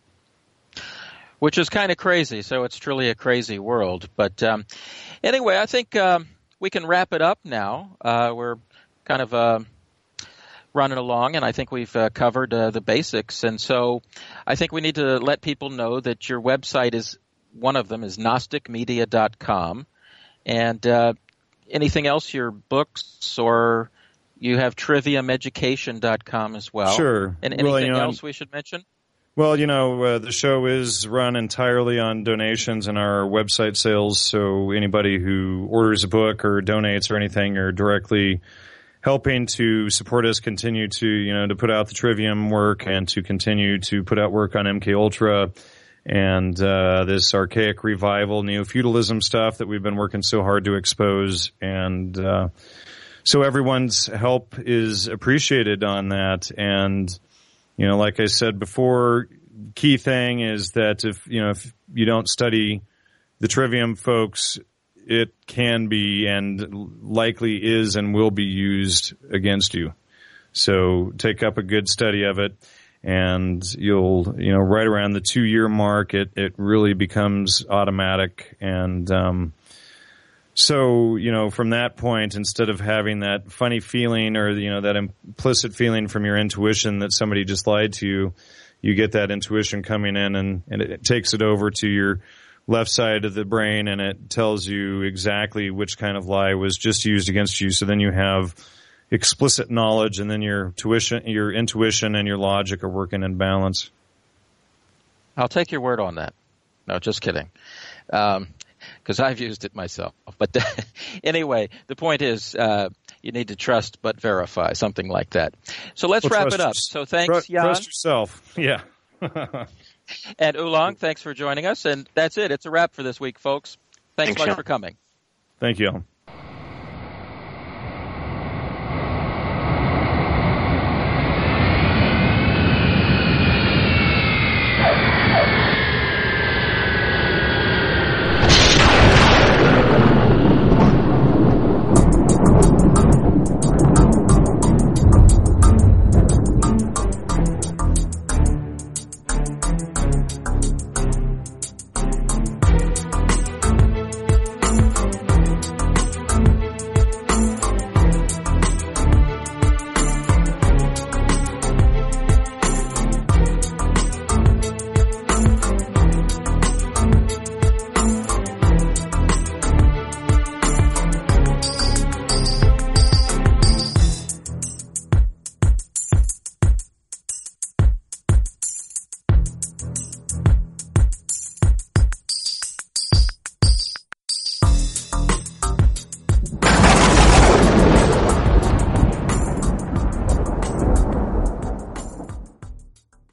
Which is kind of crazy. So it's truly a crazy world. But um, anyway, I think um, we can wrap it up now. Uh, we're kind of uh, running along, and I think we've uh, covered uh, the basics. And so I think we need to let people know that your website is, one of them is gnostic media dot com. And uh, anything else, your books, or you have trivium education dot com as well? Sure. And anything well, you know, else we should mention? Well, you know, uh, the show is run entirely on donations and our website sales, so anybody who orders a book or donates or anything are directly helping to support us continue to, you know, to put out the Trivium work and to continue to put out work on M K Ultra and uh this archaic revival, neo-feudalism stuff that we've been working so hard to expose. And uh so everyone's help is appreciated on that. And you know, like I said before, key thing is that if, you know, if you don't study the Trivium, folks, it can be and likely is and will be used against you. So take up a good study of it, and you'll, you know, right around the two-year mark, it, it really becomes automatic. And um So, you know, from that point, instead of having that funny feeling or, you know, that implicit feeling from your intuition that somebody just lied to you, you get that intuition coming in, and, and it takes it over to your left side of the brain, and it tells you exactly which kind of lie was just used against you. So then you have explicit knowledge, and then your tuition, your intuition and your logic are working in balance. I'll take your word on that. No, just kidding. Um, because I've used it myself. But anyway, the point is uh, you need to trust but verify, something like that. So let's well, wrap it up. So thanks, tr- Jan. Trust yourself. Yeah. And Oolong, thanks for joining us. And that's it. It's a wrap for this week, folks. Thanks, Thanks, much Jan. for coming. Thank you.